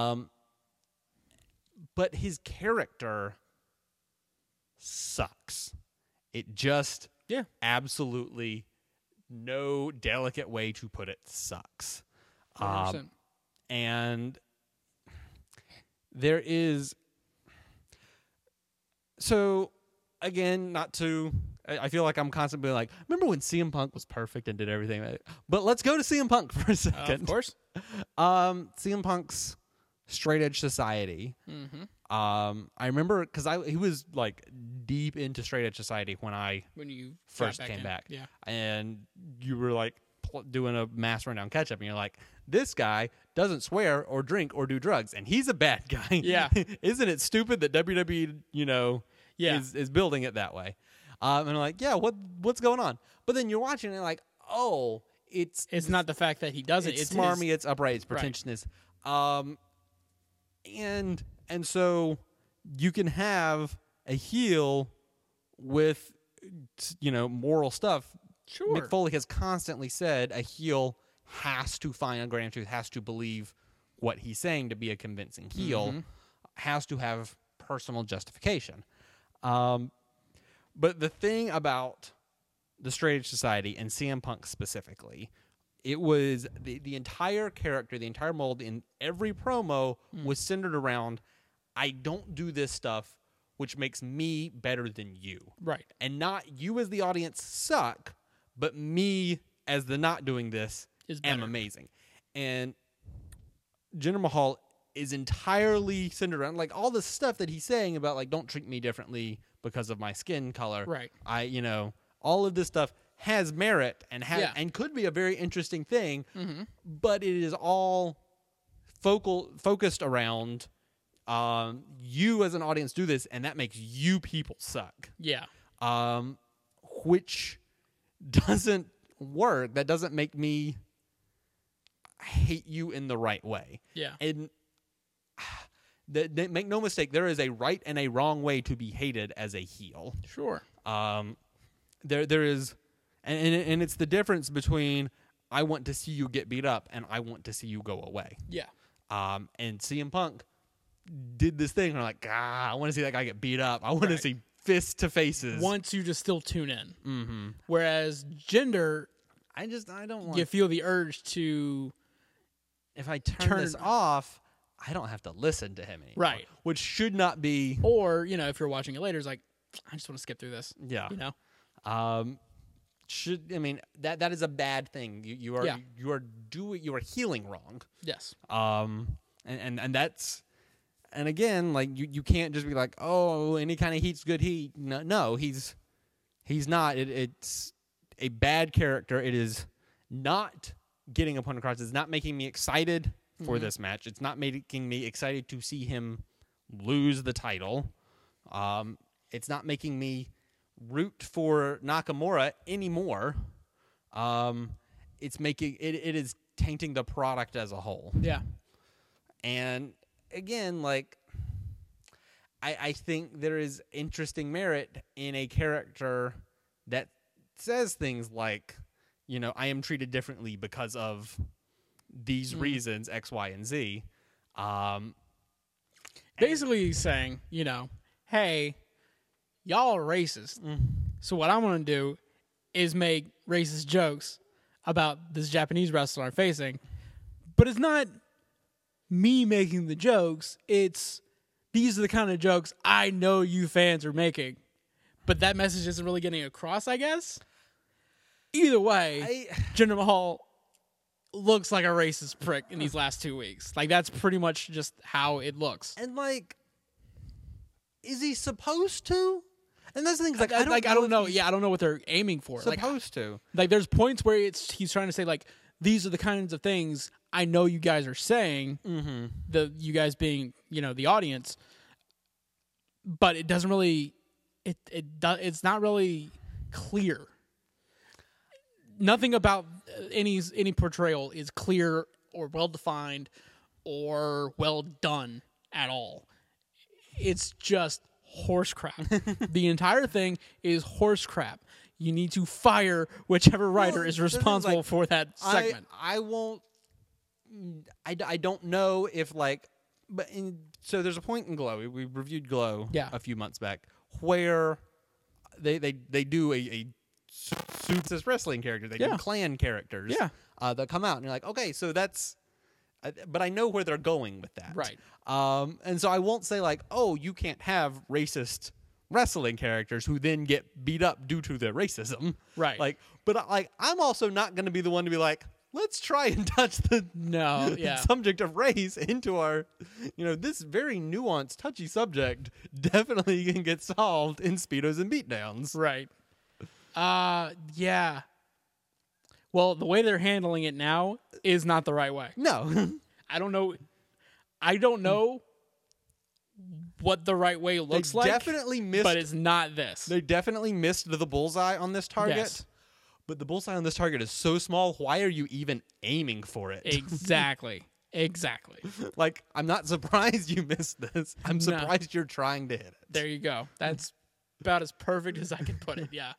But his character sucks. It just absolutely, no delicate way to put it, sucks. 100%. And there is, so again, not to, I feel like I'm constantly like, remember when CM Punk was perfect and did everything? But let's go to CM Punk for a second. Of course. CM Punk's Straight Edge Society. Mm-hmm. I remember because he was like deep into Straight Edge Society when you first came back. Yeah. And you were like doing a mass rundown catch up, and you're like, this guy doesn't swear or drink or do drugs, and he's a bad guy. Yeah. Isn't it stupid that WWE, is building it that way? And I'm like, yeah, what's going on? But then you're watching it and like, oh, it's not the fact that he does it. It's smarmy, it's upright, it's pretentiousness. Right. And so you can have a heel with, moral stuff. Sure. Mick Foley has constantly said a heel has to find a grand truth, has to believe what he's saying to be a convincing heel, has to have personal justification. But the thing about the Straight Edge Society and CM Punk specifically, it was the entire character, the entire mold in every promo was centered around, I don't do this stuff which makes me better than you. Right. And not you as the audience suck, but me as the not doing this am amazing. And Jinder Mahal is entirely centered around like all the stuff that he's saying about like don't treat me differently because of my skin color. Right. All of this stuff has merit and and could be a very interesting thing, but it is all focused around you as an audience do this, and that makes you people suck. Yeah. Which doesn't work. That doesn't make me hate you in the right way. Yeah. And make no mistake, there is a right and a wrong way to be hated as a heel. Sure. There is, and it's the difference between I want to see you get beat up and I want to see you go away. Yeah. And CM Punk did this thing where like, I want to see that guy get beat up. I want to see fists to faces. Wants you to still tune in. Mm-hmm. Whereas Jinder, I don't want. You feel the urge to. If I turn this off, I don't have to listen to him anymore. Right. Which should not be. Or, if you're watching it later, it's like, I just want to skip through this. Yeah. That is a bad thing. You are healing wrong. Yes. And that's, and again, like you can't just be like, oh, any kind of heat's good heat. No, he's not. It's a bad character. It is not getting a point across. It's not making me excited for this match. It's not making me excited to see him lose the title. It's not making me root for Nakamura anymore. It's making it is tainting the product as a whole. Yeah. And again, like I think there is interesting merit in a character that says things like, I am treated differently because of these reasons, X, Y, and Z. Basically he's saying, hey, y'all are racist. So what I'm going to do is make racist jokes about this Japanese wrestler I'm facing. But it's not me making the jokes. It's these are the kind of jokes I know you fans are making. But that message isn't really getting across, I guess. Either way, Jinder Mahal looks like a racist prick in these last 2 weeks. Like, that's pretty much just how it looks. And, like, is he supposed to? And that's the thing. Like, I don't know. Yeah, I don't know what they're aiming for. Supposed to. Like, there's points where he's trying to say, like, these are the kinds of things I know you guys are saying. Mm-hmm. You guys being, the audience. But it doesn't really. It's not really clear. Nothing about any portrayal is clear or well defined or well done at all. It's just horse crap. The entire thing is horse crap. You need to fire whichever writer is responsible for that segment. I won't. I don't know if so there's a point in Glow. We reviewed Glow a few months back where they do a suits wrestling characters. They do clan characters that come out. And you're like, okay, so that's... But I know where they're going with that. Right. And so I won't say, like, oh, you can't have racist wrestling characters who then get beat up due to their racism. Right. But I'm also not going to be the one to be like, let's try and touch the subject of race into our, this very nuanced, touchy subject definitely can get solved in Speedos and Beatdowns. Right. Yeah. Well, the way they're handling it now is not the right way. No. I don't know what the right way looks like. Definitely missed, but it's not this. They definitely missed the bullseye on this target. Yes. But the bullseye on this target is so small, why are you even aiming for it? Exactly. Like, I'm not surprised you missed this. I'm surprised you're trying to hit it. There you go. That's about as perfect as I can put it, yeah.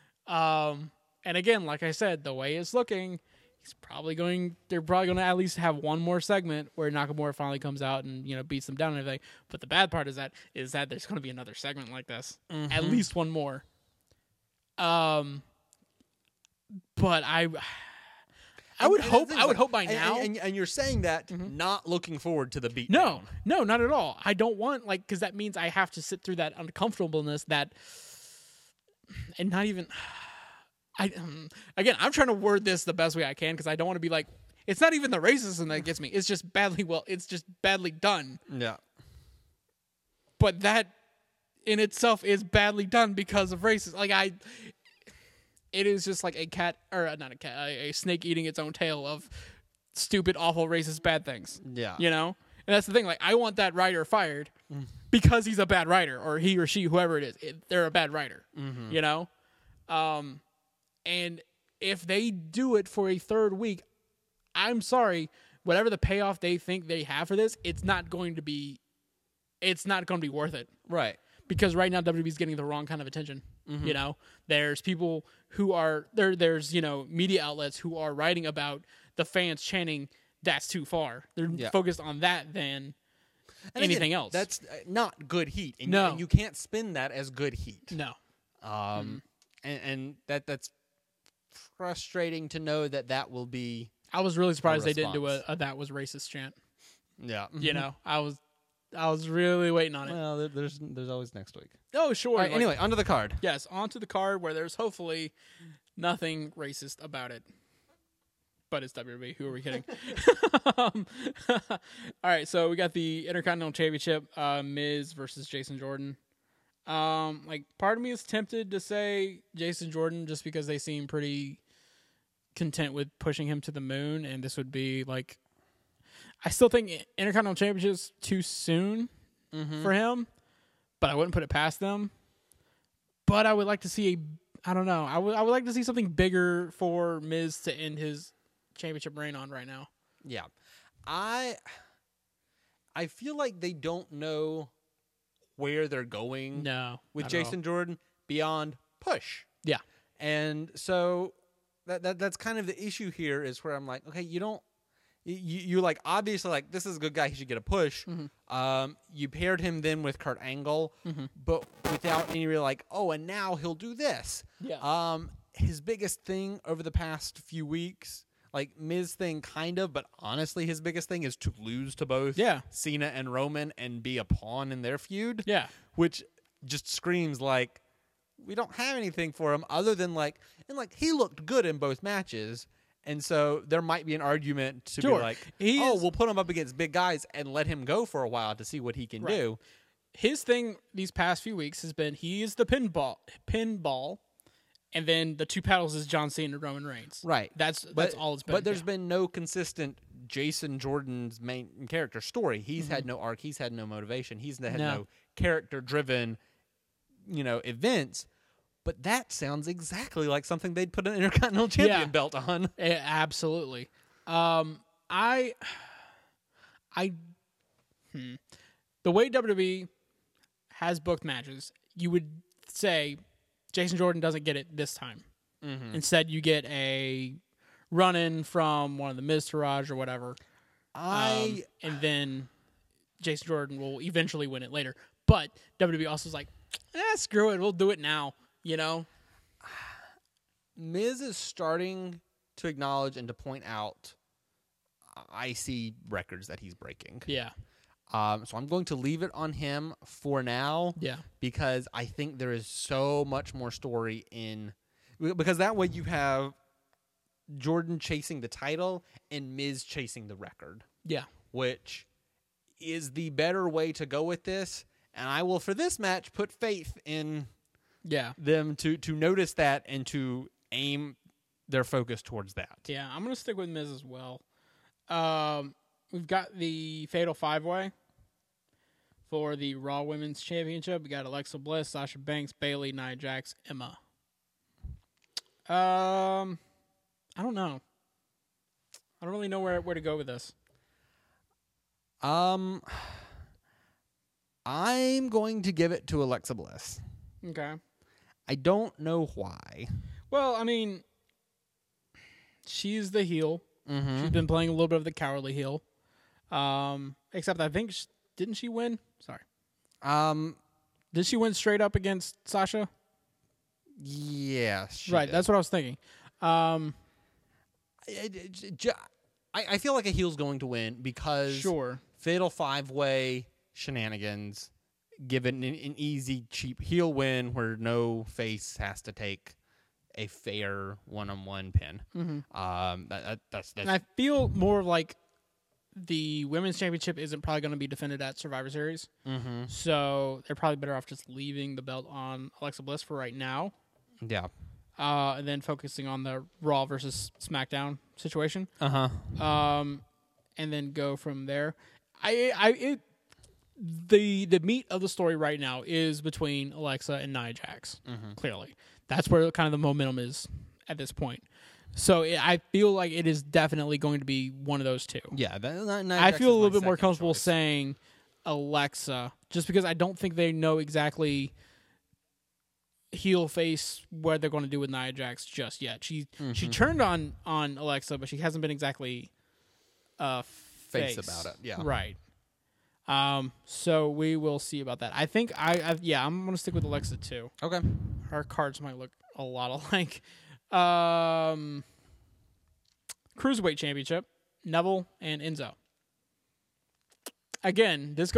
And again, like I said, the way it's looking, they're probably going to at least have one more segment where Nakamura finally comes out and, beats them down and everything. But the bad part is that there's going to be another segment like this. Mm-hmm. At least one more. But I would hope by now. And you're saying that not looking forward to the beat. No, not at all. I don't want, because that means I have to sit through that uncomfortableness and not even. I'm trying to word this the best way I can because I don't want to be like, it's not even the racism that gets me. It's just it's just badly done. Yeah. But that in itself is badly done because of racism. It is just like a snake eating its own tail of stupid, awful, racist, bad things. Yeah. And that's the thing. Like, I want that writer fired because he's a bad writer, or he or she, whoever it is, they're a bad writer. Mm-hmm. And if they do it for a third week, I'm sorry, whatever the payoff they think they have for this, it's not going to be worth it. Right. Because right now WWE's getting the wrong kind of attention. Mm-hmm. There's people who are there's media outlets who are writing about the fans chanting that's too far. They're focused on that than anything else. That's not good heat. And you can't spin that as good heat. No. And that's frustrating to know that will be. I was really surprised they didn't do a that was racist chant. Yeah. I was really waiting on it. Well, there's always next week. Oh, sure. All right, anyway, onto the card. Yes, onto the card where there's hopefully nothing racist about it. But it's WWE. Who are we kidding? All right, so we got the Intercontinental Championship, Miz versus Jason Jordan. Part of me is tempted to say Jason Jordan just because they seem pretty content with pushing him to the moon, and this would be I still think Intercontinental Championship is too soon for him, but I wouldn't put it past them. But I would like to see I would like to see something bigger for Miz to end his championship reign on right now. Yeah. I feel like they don't know where they're going with Jason Jordan beyond push. Yeah. And so that's kind of the issue here is where I'm like, okay, you're like, obviously, this is a good guy. He should get a push. Mm-hmm. You paired him then with Kurt Angle, but without any real and now he'll do this. Yeah. His biggest thing over the past few weeks, Miz thing kind of, but honestly his biggest thing is to lose to both Cena and Roman and be a pawn in their feud. Yeah. Which just screams we don't have anything for him other than he looked good in both matches. And so there might be an argument to be like, we'll put him up against big guys and let him go for a while to see what he can do. His thing these past few weeks has been he is the pinball, and then the two paddles is John Cena and Roman Reigns. Right. That's all it's been. But there's been no consistent Jason Jordan's main character story. He's had no arc. He's had no motivation. He's had no character-driven, events. But that sounds exactly like something they'd put an Intercontinental Champion belt on. Absolutely. The way WWE has booked matches, you would say Jason Jordan doesn't get it this time. Mm-hmm. Instead, you get a run-in from one of the Miz Taraj or whatever. And then Jason Jordan will eventually win it later. But WWE also is like, screw it, we'll do it now. Miz is starting to acknowledge and to point out IC records that he's breaking. Yeah. So I'm going to leave it on him for now. Yeah. Because I think there is so much more story because that way you have Jordan chasing the title and Miz chasing the record. Yeah. Which is the better way to go with this. And I will, for this match, put faith in them to notice that and to aim their focus towards that. Yeah, I'm going to stick with Miz as well. We've got the Fatal 5-Way for the Raw Women's Championship. We got Alexa Bliss, Sasha Banks, Bayley, Nia Jax, Emma. I don't know. I don't really know where to go with this. I'm going to give it to Alexa Bliss. Okay. I don't know why. Well, I mean, she's the heel. Mm-hmm. She's been playing a little bit of the cowardly heel. Except I think didn't she win? Sorry. Did she win straight up against Sasha? Yeah. Right. Did. That's what I was thinking. I feel like a heel's going to win because Fatal 5-Way shenanigans give it an easy, cheap heel win where no face has to take a fair one-on-one pin. Mm-hmm. That's and I feel more like the women's championship isn't probably going to be defended at Survivor Series. Mm-hmm. So they're probably better off just leaving the belt on Alexa Bliss for right now. Yeah. And then focusing on the Raw versus SmackDown situation. Uh-huh. And then go from there. The meat of the story right now is between Alexa and Nia Jax. Mm-hmm. Clearly. That's where kind of the momentum is at this point. So I feel like it is definitely going to be one of those two. Yeah. I feel a little bit more comfortable saying Alexa just because I don't think they know exactly heel face what they're going to do with Nia Jax just yet. She turned on Alexa, but she hasn't been exactly face about it. Yeah. Right. So we will see about that. I think I'm going to stick with Alexa too. Okay. Our cards might look a lot alike. Cruiserweight Championship, Neville and Enzo. Again, this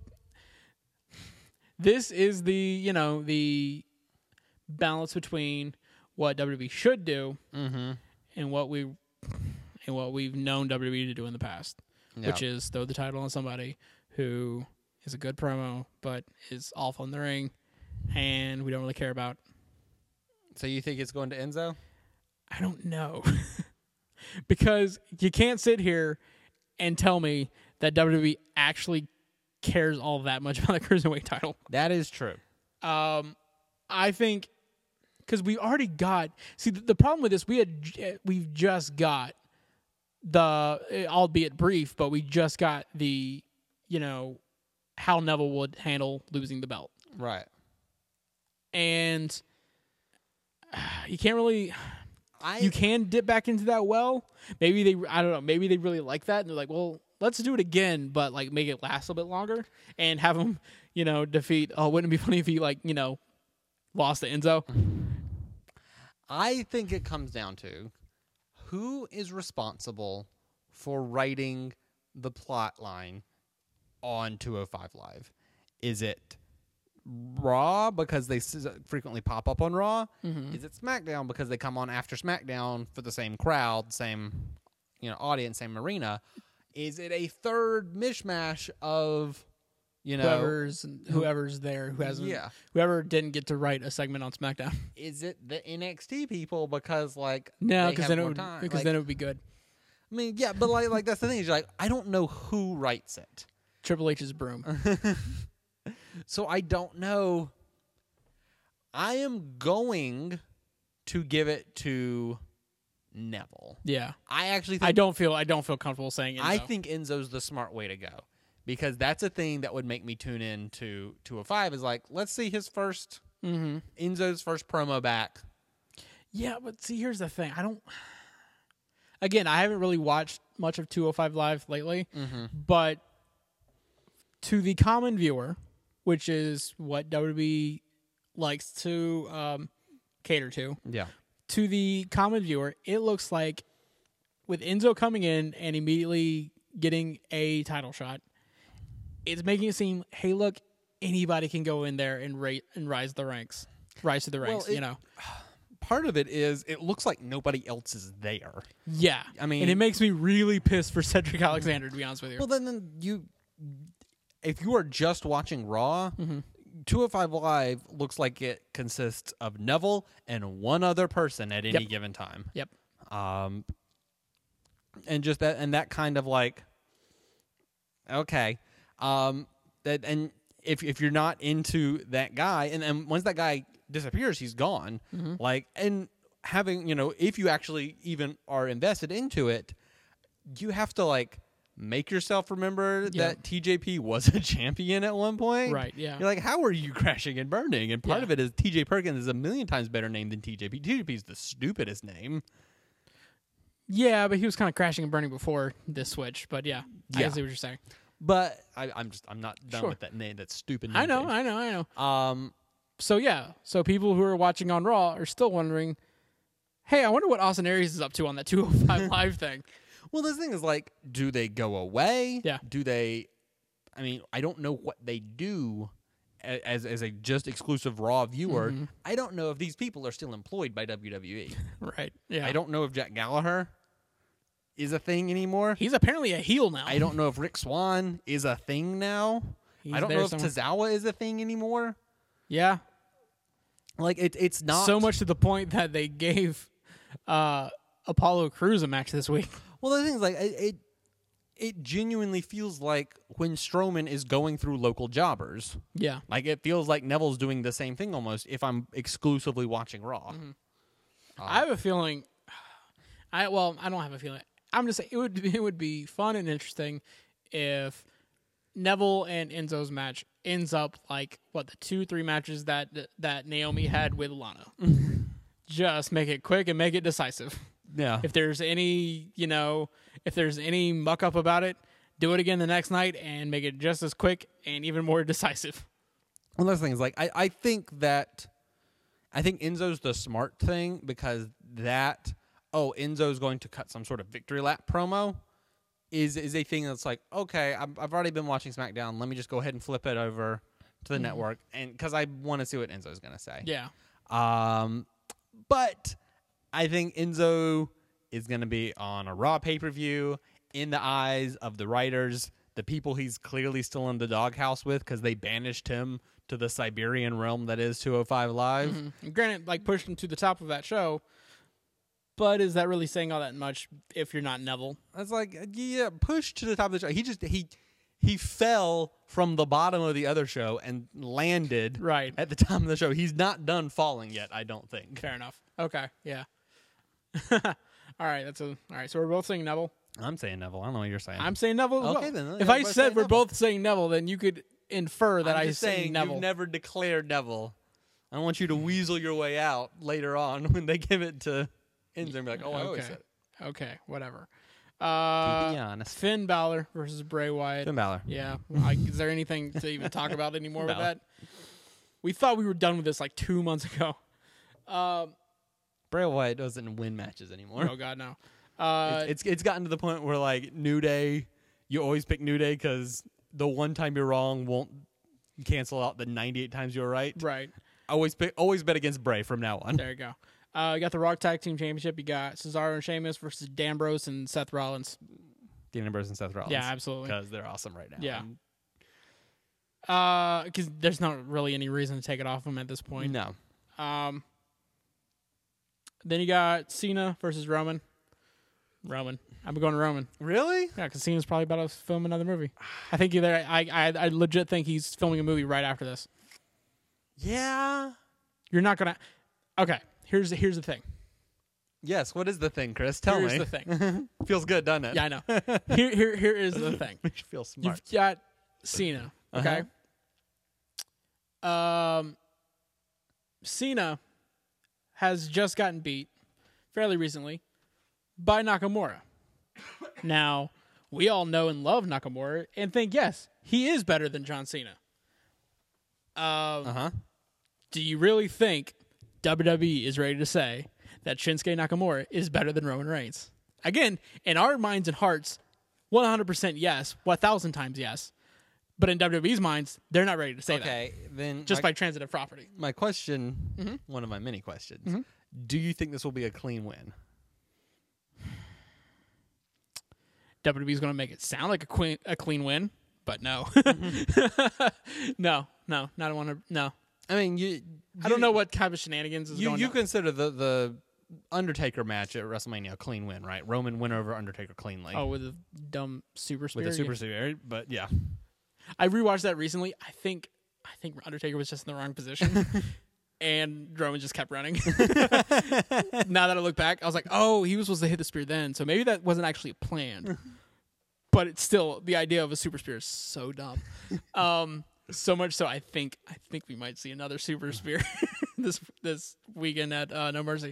is the balance between what WWE should do and what we've known WWE to do in the past, which is throw the title on somebody who is a good promo but is awful in the ring and we don't really care about. So you think it's going to Enzo? I don't know. Because you can't sit here and tell me that WWE actually cares all that much about the Cruiserweight title. That is true. I think because we already got... See, the problem with this, we've just got albeit brief, but we just got the, how Neville would handle losing the belt. Right. And you can't really... You can dip back into that well. Maybe they really like that, and they're like, well, let's do it again, but like make it last a bit longer and have him, defeat. Oh, wouldn't it be funny if he lost to Enzo? I think it comes down to who is responsible for writing the plot line on 205 Live. Is it Raw because they frequently pop up on Raw? Is it SmackDown because they come on after SmackDown for the same crowd, same audience, same arena? Is it a third mishmash of whoever's there who hasn't whoever didn't get to write a segment on SmackDown? Is it the NXT people because no, because then it would be good. I mean, yeah, but like that's the thing is you're like, I don't know who writes it. Triple H's broom. So I don't know. I am going to give it to Neville. Yeah, I actually I don't feel comfortable saying Enzo. I think Enzo's the smart way to go because that's a thing that would make me tune in to 205 is like, let's see his first Enzo's first promo back. Yeah, but see, here's the thing. Again, I haven't really watched much of 205 Live lately, but to the common viewer, which is what WWE likes to cater to, to the common viewer, it looks like with Enzo coming in and immediately getting a title shot, it's making it seem, hey, look, anybody can go in there and rise to the ranks. Part of it is it looks like nobody else is there. Yeah. I mean, and it makes me really pissed for Cedric Alexander, to be honest with you. Well, then if you are just watching Raw, 205 Live looks like it consists of Neville and one other person at any given time. Yep. And just that kind of like, okay. That and if you're not into that guy, and once that guy disappears, he's gone. And having, if you actually even are invested into it, you have to make yourself remember that TJP was a champion at one point. Right, yeah. You're like, how are you crashing and burning? And part of it is TJ Perkins is a million times better name than TJP. TJP is the stupidest name. Yeah, but he was kind of crashing and burning before this switch. But I see what you're saying. But I'm not done with that name. That stupid name. I know. So people who are watching on Raw are still wondering, hey, I wonder what Austin Aries is up to on that 205 Live thing. Well, the thing is, do they go away? Yeah. Do they? I mean, I don't know what they do as a just exclusive Raw viewer. I don't know if these people are still employed by WWE. Right. Yeah. I don't know if Jack Gallagher is a thing anymore. He's apparently a heel now. I don't know if Rick Swann is a thing now. I don't know if Tozawa is a thing anymore. Yeah. It's not so much to the point that they gave Apollo Crews a match this week. Well, the thing is, it genuinely feels like when Strowman is going through local jobbers. Yeah. It feels like Neville's doing the same thing almost if I'm exclusively watching Raw. I have a feeling. I don't have a feeling. I'm just saying it would be fun and interesting if Neville and Enzo's match ends up like the 2-3 matches that Naomi had with Lana. Just make it quick and make it decisive. Yeah. If there's any, if there's any muck up about it, do it again the next night and make it just as quick and even more decisive. One of those things, I think Enzo's the smart thing because Enzo's going to cut some sort of victory lap promo is a thing that's like, okay, I've already been watching SmackDown. Let me just go ahead and flip it over to the network, and because I want to see what Enzo's going to say. Yeah. But I think Enzo is going to be on a Raw pay-per-view in the eyes of the writers, the people he's clearly still in the doghouse with because they banished him to the Siberian realm that is 205 Live. Granted, pushed him to the top of that show. But is that really saying all that much if you're not Neville? It's pushed to the top of the show. He fell from the bottom of the other show and landed at the top of the show. He's not done falling yet, I don't think. Fair enough. Okay, yeah. All right, so we're both saying Neville. I'm saying Neville. I don't know what you're saying. I'm saying Neville as okay, well. Then if I said we're both saying Neville, then you could infer that I say Neville. You've never declared Neville. I don't want you to weasel your way out later on when they give it to Enzo and be like, I always said it. Okay, whatever. Keep me honest. Finn Balor versus Bray Wyatt. Finn Balor. Yeah. Is there anything to even talk about anymore with that? We thought we were done with this 2 months ago. Bray Wyatt doesn't win matches anymore. Oh, God, no. It's gotten to the point where, New Day, you always pick New Day because the one time you're wrong won't cancel out the 98 times you were right. Right. Always bet against Bray from now on. There you go. You got the Raw Tag Team Championship. You got Cesaro and Sheamus versus Dan Ambrose and Seth Rollins. Dean Ambrose and Seth Rollins. Yeah, absolutely. Because they're awesome right now. Yeah. Because there's not really any reason to take it off them at this point. No. Then you got Cena versus Roman. I'm going to Roman. Really? Yeah, because Cena's probably about to film another movie. I think either I legit think he's filming a movie right after this. Yeah. You're not gonna. Okay, here's the thing. Yes. What is the thing, Chris? Tell me. Here's the thing. Feels good, doesn't it? Yeah, I know. Here is the thing. Makes you feel smart. You've got Cena. Okay. Cena has just gotten beat fairly recently by Nakamura. Now, we all know and love Nakamura and think, yes, he is better than John Cena. Do you really think WWE is ready to say that Shinsuke Nakamura is better than Roman Reigns? Again, in our minds and hearts, 100% yes, 1,000 times yes. But in WWE's minds, they're not ready to say that. Okay, then just by transitive property. My question, one of my many questions, do you think this will be a clean win? WWE's going to make it sound like a clean win, but no. No. I mean, I don't know what kind of shenanigans is going on. You consider the Undertaker match at WrestleMania a clean win, right? Roman win over Undertaker cleanly. Oh, with a dumb super spear? With a super spear, but yeah. I rewatched that recently. I think Undertaker was just in the wrong position. And Roman just kept running. Now that I look back, I was like, oh, he was supposed to hit the spear then. So maybe that wasn't actually planned. But it's still, the idea of a super spear is so dumb. So much so I think we might see another super spear this weekend at No Mercy.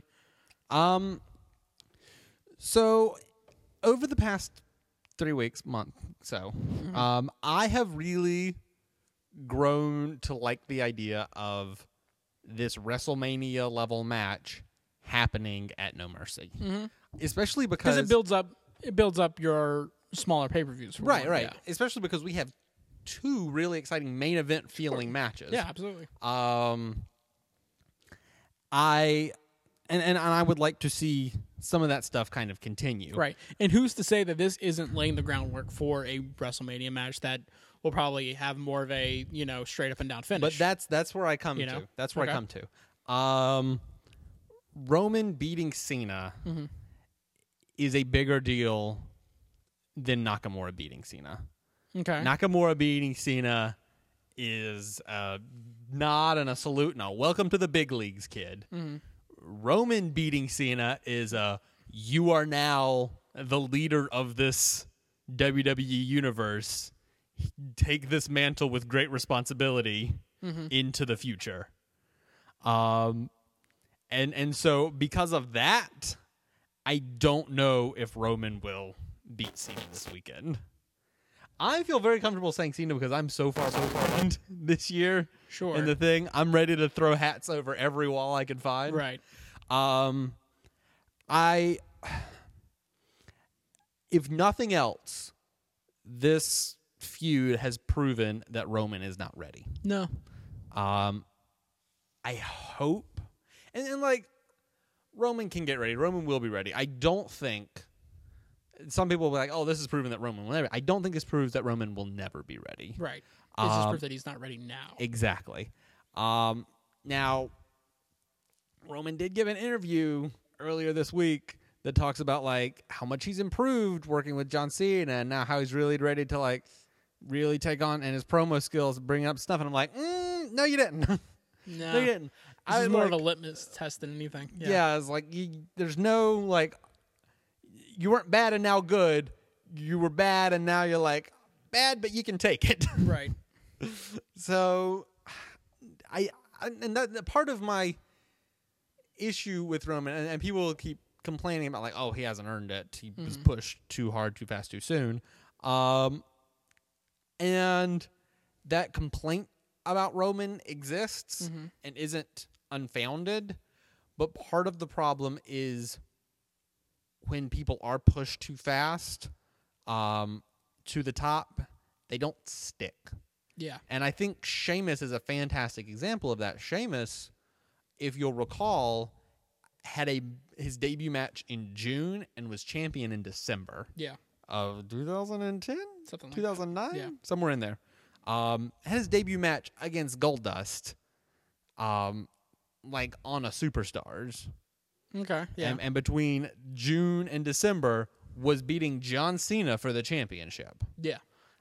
So over the past 3 weeks, month, I have really grown to like the idea of this WrestleMania level match happening at No Mercy, especially because it builds up your smaller pay-per-views. Right. Yeah. Especially because we have two really exciting main event feeling matches. Yeah, absolutely. I would like to see some of that stuff kind of continue. Right. And who's to say that this isn't laying the groundwork for a WrestleMania match that will probably have more of a, straight up and down finish. But that's where I come to. That's where I come to. Roman beating Cena is a bigger deal than Nakamura beating Cena. Okay. Nakamura beating Cena is nod and a salute. No, welcome to the big leagues, kid. Roman beating Cena is you are now the leader of this WWE universe. Take this mantle with great responsibility into the future. And so because of that, I don't know if Roman will beat Cena this weekend. I feel very comfortable saying Cena because I'm so far behind this year. Sure. In the thing, I'm ready to throw hats over every wall I can find. Right. If nothing else, this feud has proven that Roman is not ready. No. I hope, and Roman can get ready. Roman will be ready. I don't think. Some people will be like, "Oh, this is proving that Roman will never." I don't think this proves that Roman will never be ready. Right. It's just proof that he's not ready now. Exactly. Now, Roman did give an interview earlier this week that talks about how much he's improved working with John Cena and now how he's really ready to really take on and his promo skills, bring up stuff. And I'm like, no, you didn't. No, you didn't. This is more of a litmus test than anything. Yeah, it's there's no you weren't bad and now good. You were bad and now you're bad, but you can take it. Right. So, and that part of my issue with Roman, and people keep complaining about oh, he hasn't earned it. He was pushed too hard, too fast, too soon. And that complaint about Roman exists and isn't unfounded. But part of the problem is when people are pushed too fast to the top, they don't stick. Yeah. And I think Sheamus is a fantastic example of that. Sheamus, if you'll recall, had his debut match in June and was champion in December. Yeah. Of 2010? Something like 2009? that. Yeah. Somewhere in there. Had his debut match against Goldust, like on a Superstars. Okay. Yeah. And between June and December was beating John Cena for the championship. Yeah.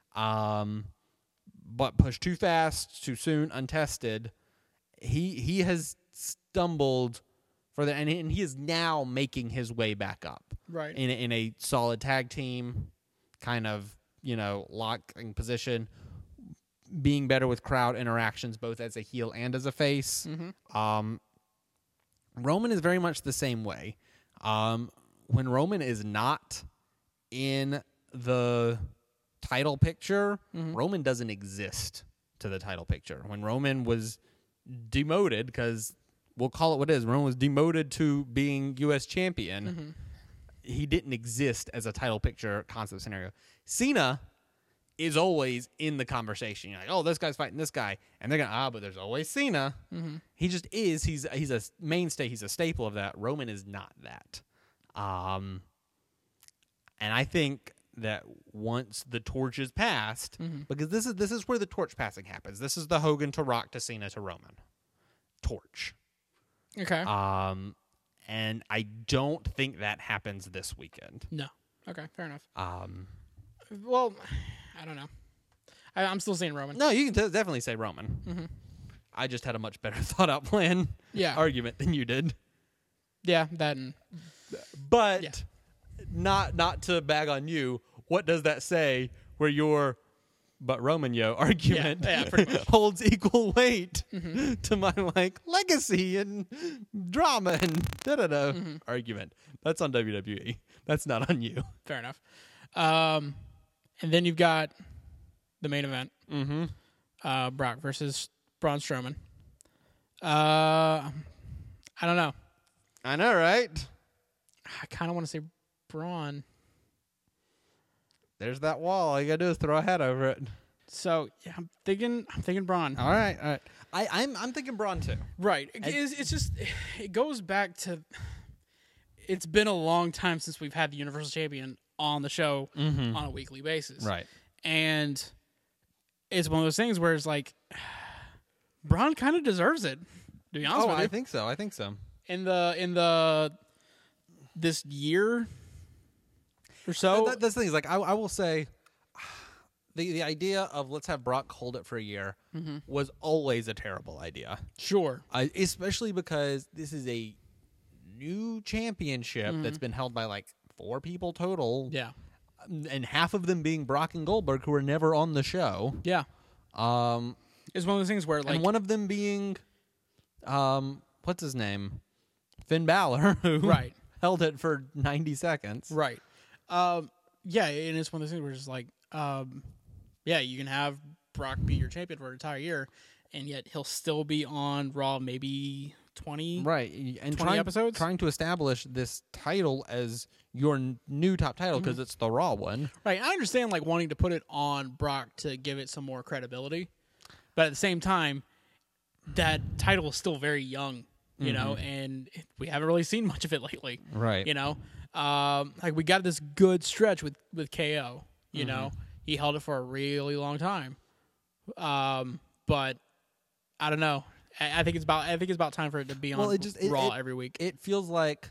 But pushed too fast, too soon, untested. He has stumbled further, and he is now making his way back up. Right. In a solid tag team, kind of, locking position, being better with crowd interactions, both as a heel and as a face. Mm-hmm. Roman is very much the same way. When Roman is not in the title picture, Roman doesn't exist to the title picture. When Roman was demoted, because we'll call it what it is, Roman was demoted to being U.S. champion, he didn't exist as a title picture concept scenario. Cena is always in the conversation. You're like, oh, this guy's fighting this guy. And they're going, but there's always Cena. Mm-hmm. He just is. He's a mainstay. He's a staple of that. Roman is not that. And I think that once the torch is passed, because this is where the torch passing happens. This is the Hogan to Rock to Cena to Roman torch. Okay. And I don't think that happens this weekend. No. Okay, fair enough. Well, I don't know. I'm still saying Roman. No, you can definitely say Roman. Mm-hmm. I just had a much better thought out plan argument than you did. Yeah, that and... But not to bag on you, what does that say where your but Roman argument pretty much holds equal weight to my legacy and drama and argument? That's on WWE. That's not on you. Fair enough. And then you've got the main event. Brock versus Braun Strowman. I don't know. I know, right? I kind of want to say Braun. There's that wall. All you gotta do is throw a hat over it. So yeah, I'm thinking Braun. All right. I'm thinking Braun too. Right. It's just it goes back to. It's been a long time since we've had the Universal Champion on the show on a weekly basis. Right. And it's one of those things where it's like Braun kind of deserves it. To be honest with you. I think so. In the this year or so. That's the thing is I will say the idea of let's have Brock hold it for a year was always a terrible idea. Sure. Especially because this is a new championship that's been held by 4 people total. Yeah. And half of them being Brock and Goldberg, who were never on the show. Yeah. It's one of those things where and one of them being what's his name? Finn Balor, who held it for 90 seconds. Right. Yeah, and it's one of those things where it's you can have Brock be your champion for an entire year, and yet he'll still be on Raw maybe 20 and 20 episodes? Trying to establish this title as your new top title because it's the Raw one. Right. I understand wanting to put it on Brock to give it some more credibility, but at the same time, that title is still very young. You know, and we haven't really seen much of it lately. Right. You know, we got this good stretch with KO. You know, he held it for a really long time. But I don't know. I think it's about time for it to be on Raw every week. It feels like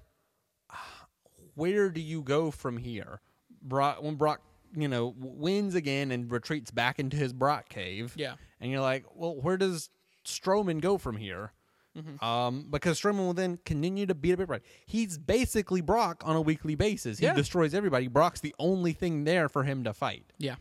where do you go from here? When Brock, wins again and retreats back into his Brock cave. Yeah. And you're like, well, where does Strowman go from here? Because Strowman will then continue to beat up everybody. He's basically Brock on a weekly basis. He destroys everybody. Brock's the only thing there for him to fight. Yeah.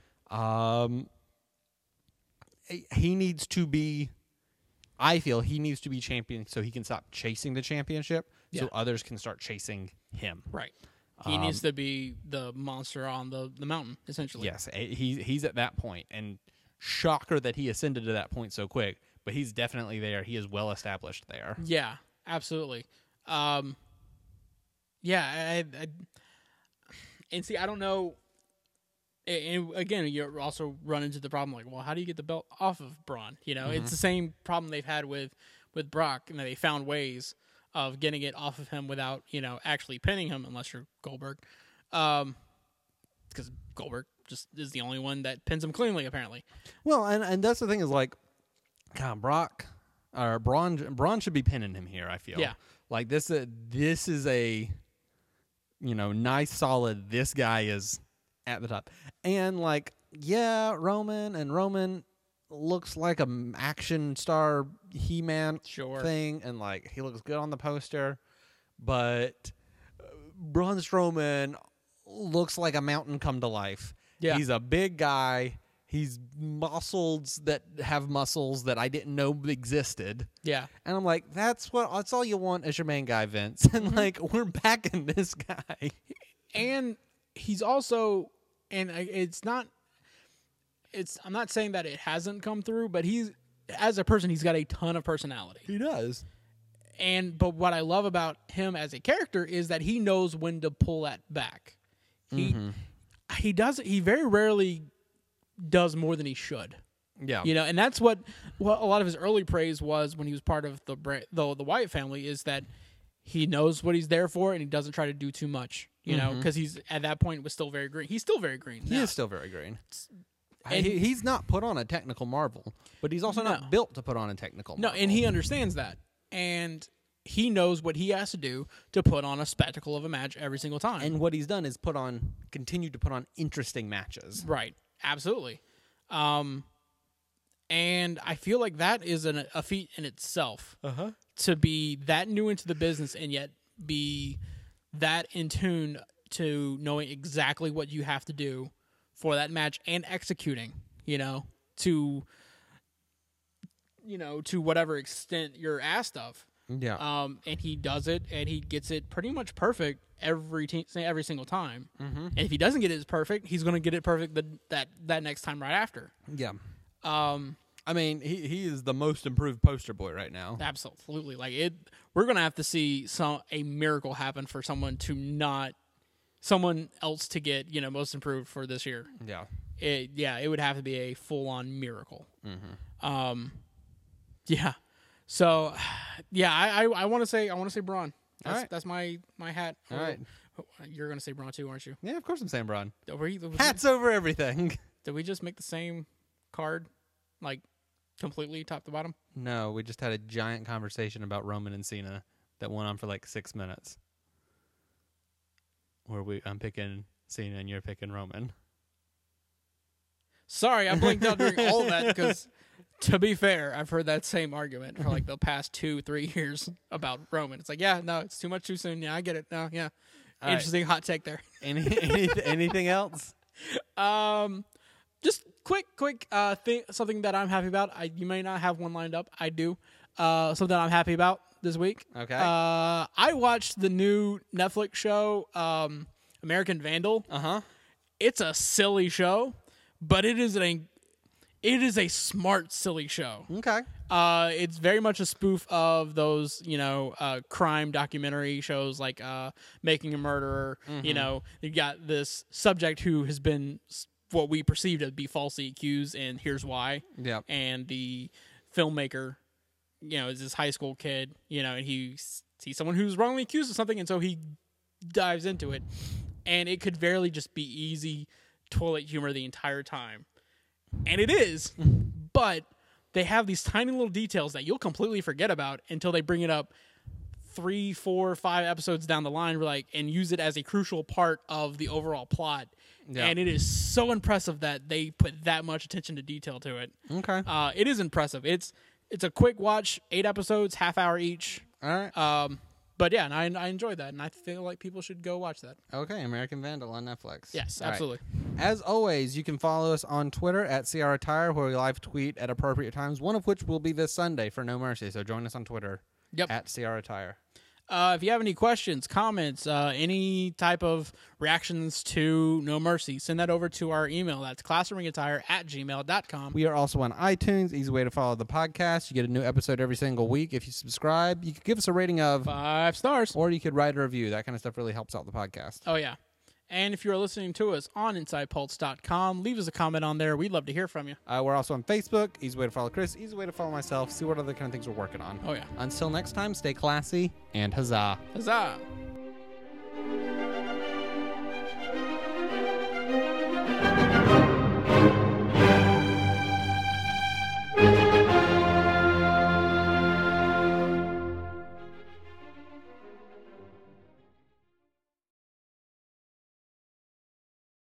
He needs to be. I feel he needs to be champion so he can stop chasing the championship, so others can start chasing him. Right. He needs to be the monster on the mountain, essentially. Yes, he's at that point, and shocker that he ascended to that point so quick. But he's definitely there. He is well established there. Yeah, absolutely. And see, I don't know. And again, you also run into the problem like, well, how do you get the belt off of Braun? You know, it's the same problem they've had with Brock, and they found ways of getting it off of him without, you know, actually pinning him, unless you're Goldberg. Because Goldberg just is the only one that pins him cleanly, apparently. Well, and that's the thing is, like, God, Braun should be pinning him here, I feel. Yeah. Like, this is a, you know, nice, solid, this guy is at the top. And, like, yeah, Roman looks like an action star He-Man thing, and, like, he looks good on the poster, but Braun Strowman looks like a mountain come to life. Yeah. He's a big guy. He's muscles that have muscles that I didn't know existed. Yeah. And I'm like, that's all you want as your main guy, Vince. And like, we're backing this guy. And he's also, and I'm not saying that it hasn't come through, but as a person, he's got a ton of personality. He does. But what I love about him as a character is that he knows when to pull that back. He very rarely does more than he should. Yeah. You know, and that's what a lot of his early praise was when he was part of the Wyatt family, is that he knows what he's there for and he doesn't try to do too much, you know, because he's at that point was still very green. He's still very green. He is still very green. And he's not put on a technical marvel, but he's also not built to put on a technical marvel. No, and he understands that. And he knows what he has to do to put on a spectacle of a match every single time. And what he's done is continue to put on interesting matches. Right. Absolutely. And I feel like that is a feat in itself. To be that new into the business and yet be that in tune to knowing exactly what you have to do for that match and executing, to whatever extent you're asked of. Yeah. And he does it, and he gets it pretty much perfect every single time. And if he doesn't get it perfect, he's going to get it perfect that next time right after. Yeah. I mean, he is the most improved poster boy right now. Absolutely. Like we're going to have to see a miracle happen for someone else to get, most improved for this year. Yeah. It would have to be a full-on miracle. Yeah. So, yeah, I want to say Braun. That's my hat. All right. You're going to say Braun too, aren't you? Yeah, of course I'm saying Braun. Hats over everything. Did we just make the same card, like, completely top to bottom? No, we just had a giant conversation about Roman and Cena that went on for like 6 minutes. Where I'm picking Cena and you're picking Roman. Sorry, I blinked out during all of that because, to be fair, I've heard that same argument for like the past 2-3 years about Roman. It's like, yeah, no, it's too much too soon. Yeah, I get it. No, yeah. All interesting hot take there. Anything else? Just quick thing, something that I'm happy about. You may not have one lined up. I do. Something I'm happy about this week. Okay. I watched the new Netflix show, American Vandal. It's a silly show, but it is a smart, silly show. Okay. It's very much a spoof of those, crime documentary shows like Making a Murderer. You got this subject who has been what we perceive to be falsely accused, and here's why. Yeah. And the filmmaker, is this high school kid, and he sees someone who's wrongly accused of something, and so he dives into it. And it could barely just be easy toilet humor the entire time. And it is, but they have these tiny little details that you'll completely forget about until they bring it up 3, 4, 5 episodes down the line, and use it as a crucial part of the overall plot. Yeah. And it is so impressive that they put that much attention to detail to it. Okay. It is impressive. It's a quick watch, 8 episodes, half hour each. All right. But yeah, and I enjoyed that, and I feel like people should go watch that. Okay, American Vandal on Netflix. Yes, absolutely. Right. As always, you can follow us on Twitter at CRAttire, where we live tweet at appropriate times, one of which will be this Sunday for No Mercy. So join us on Twitter at CRAttire. If you have any questions, comments, any type of reactions to No Mercy, send that over to our email. That's classroomguitar@gmail.com. We are also on iTunes. Easy way to follow the podcast. You get a new episode every single week. If you subscribe, you could give us a rating of 5 stars. Or you could write a review. That kind of stuff really helps out the podcast. Oh, yeah. And if you are listening to us on InsidePulse.com, leave us a comment on there. We'd love to hear from you. We're also on Facebook. Easy way to follow Chris. Easy way to follow myself. See what other kind of things we're working on. Oh, yeah. Until next time, stay classy and huzzah. Huzzah.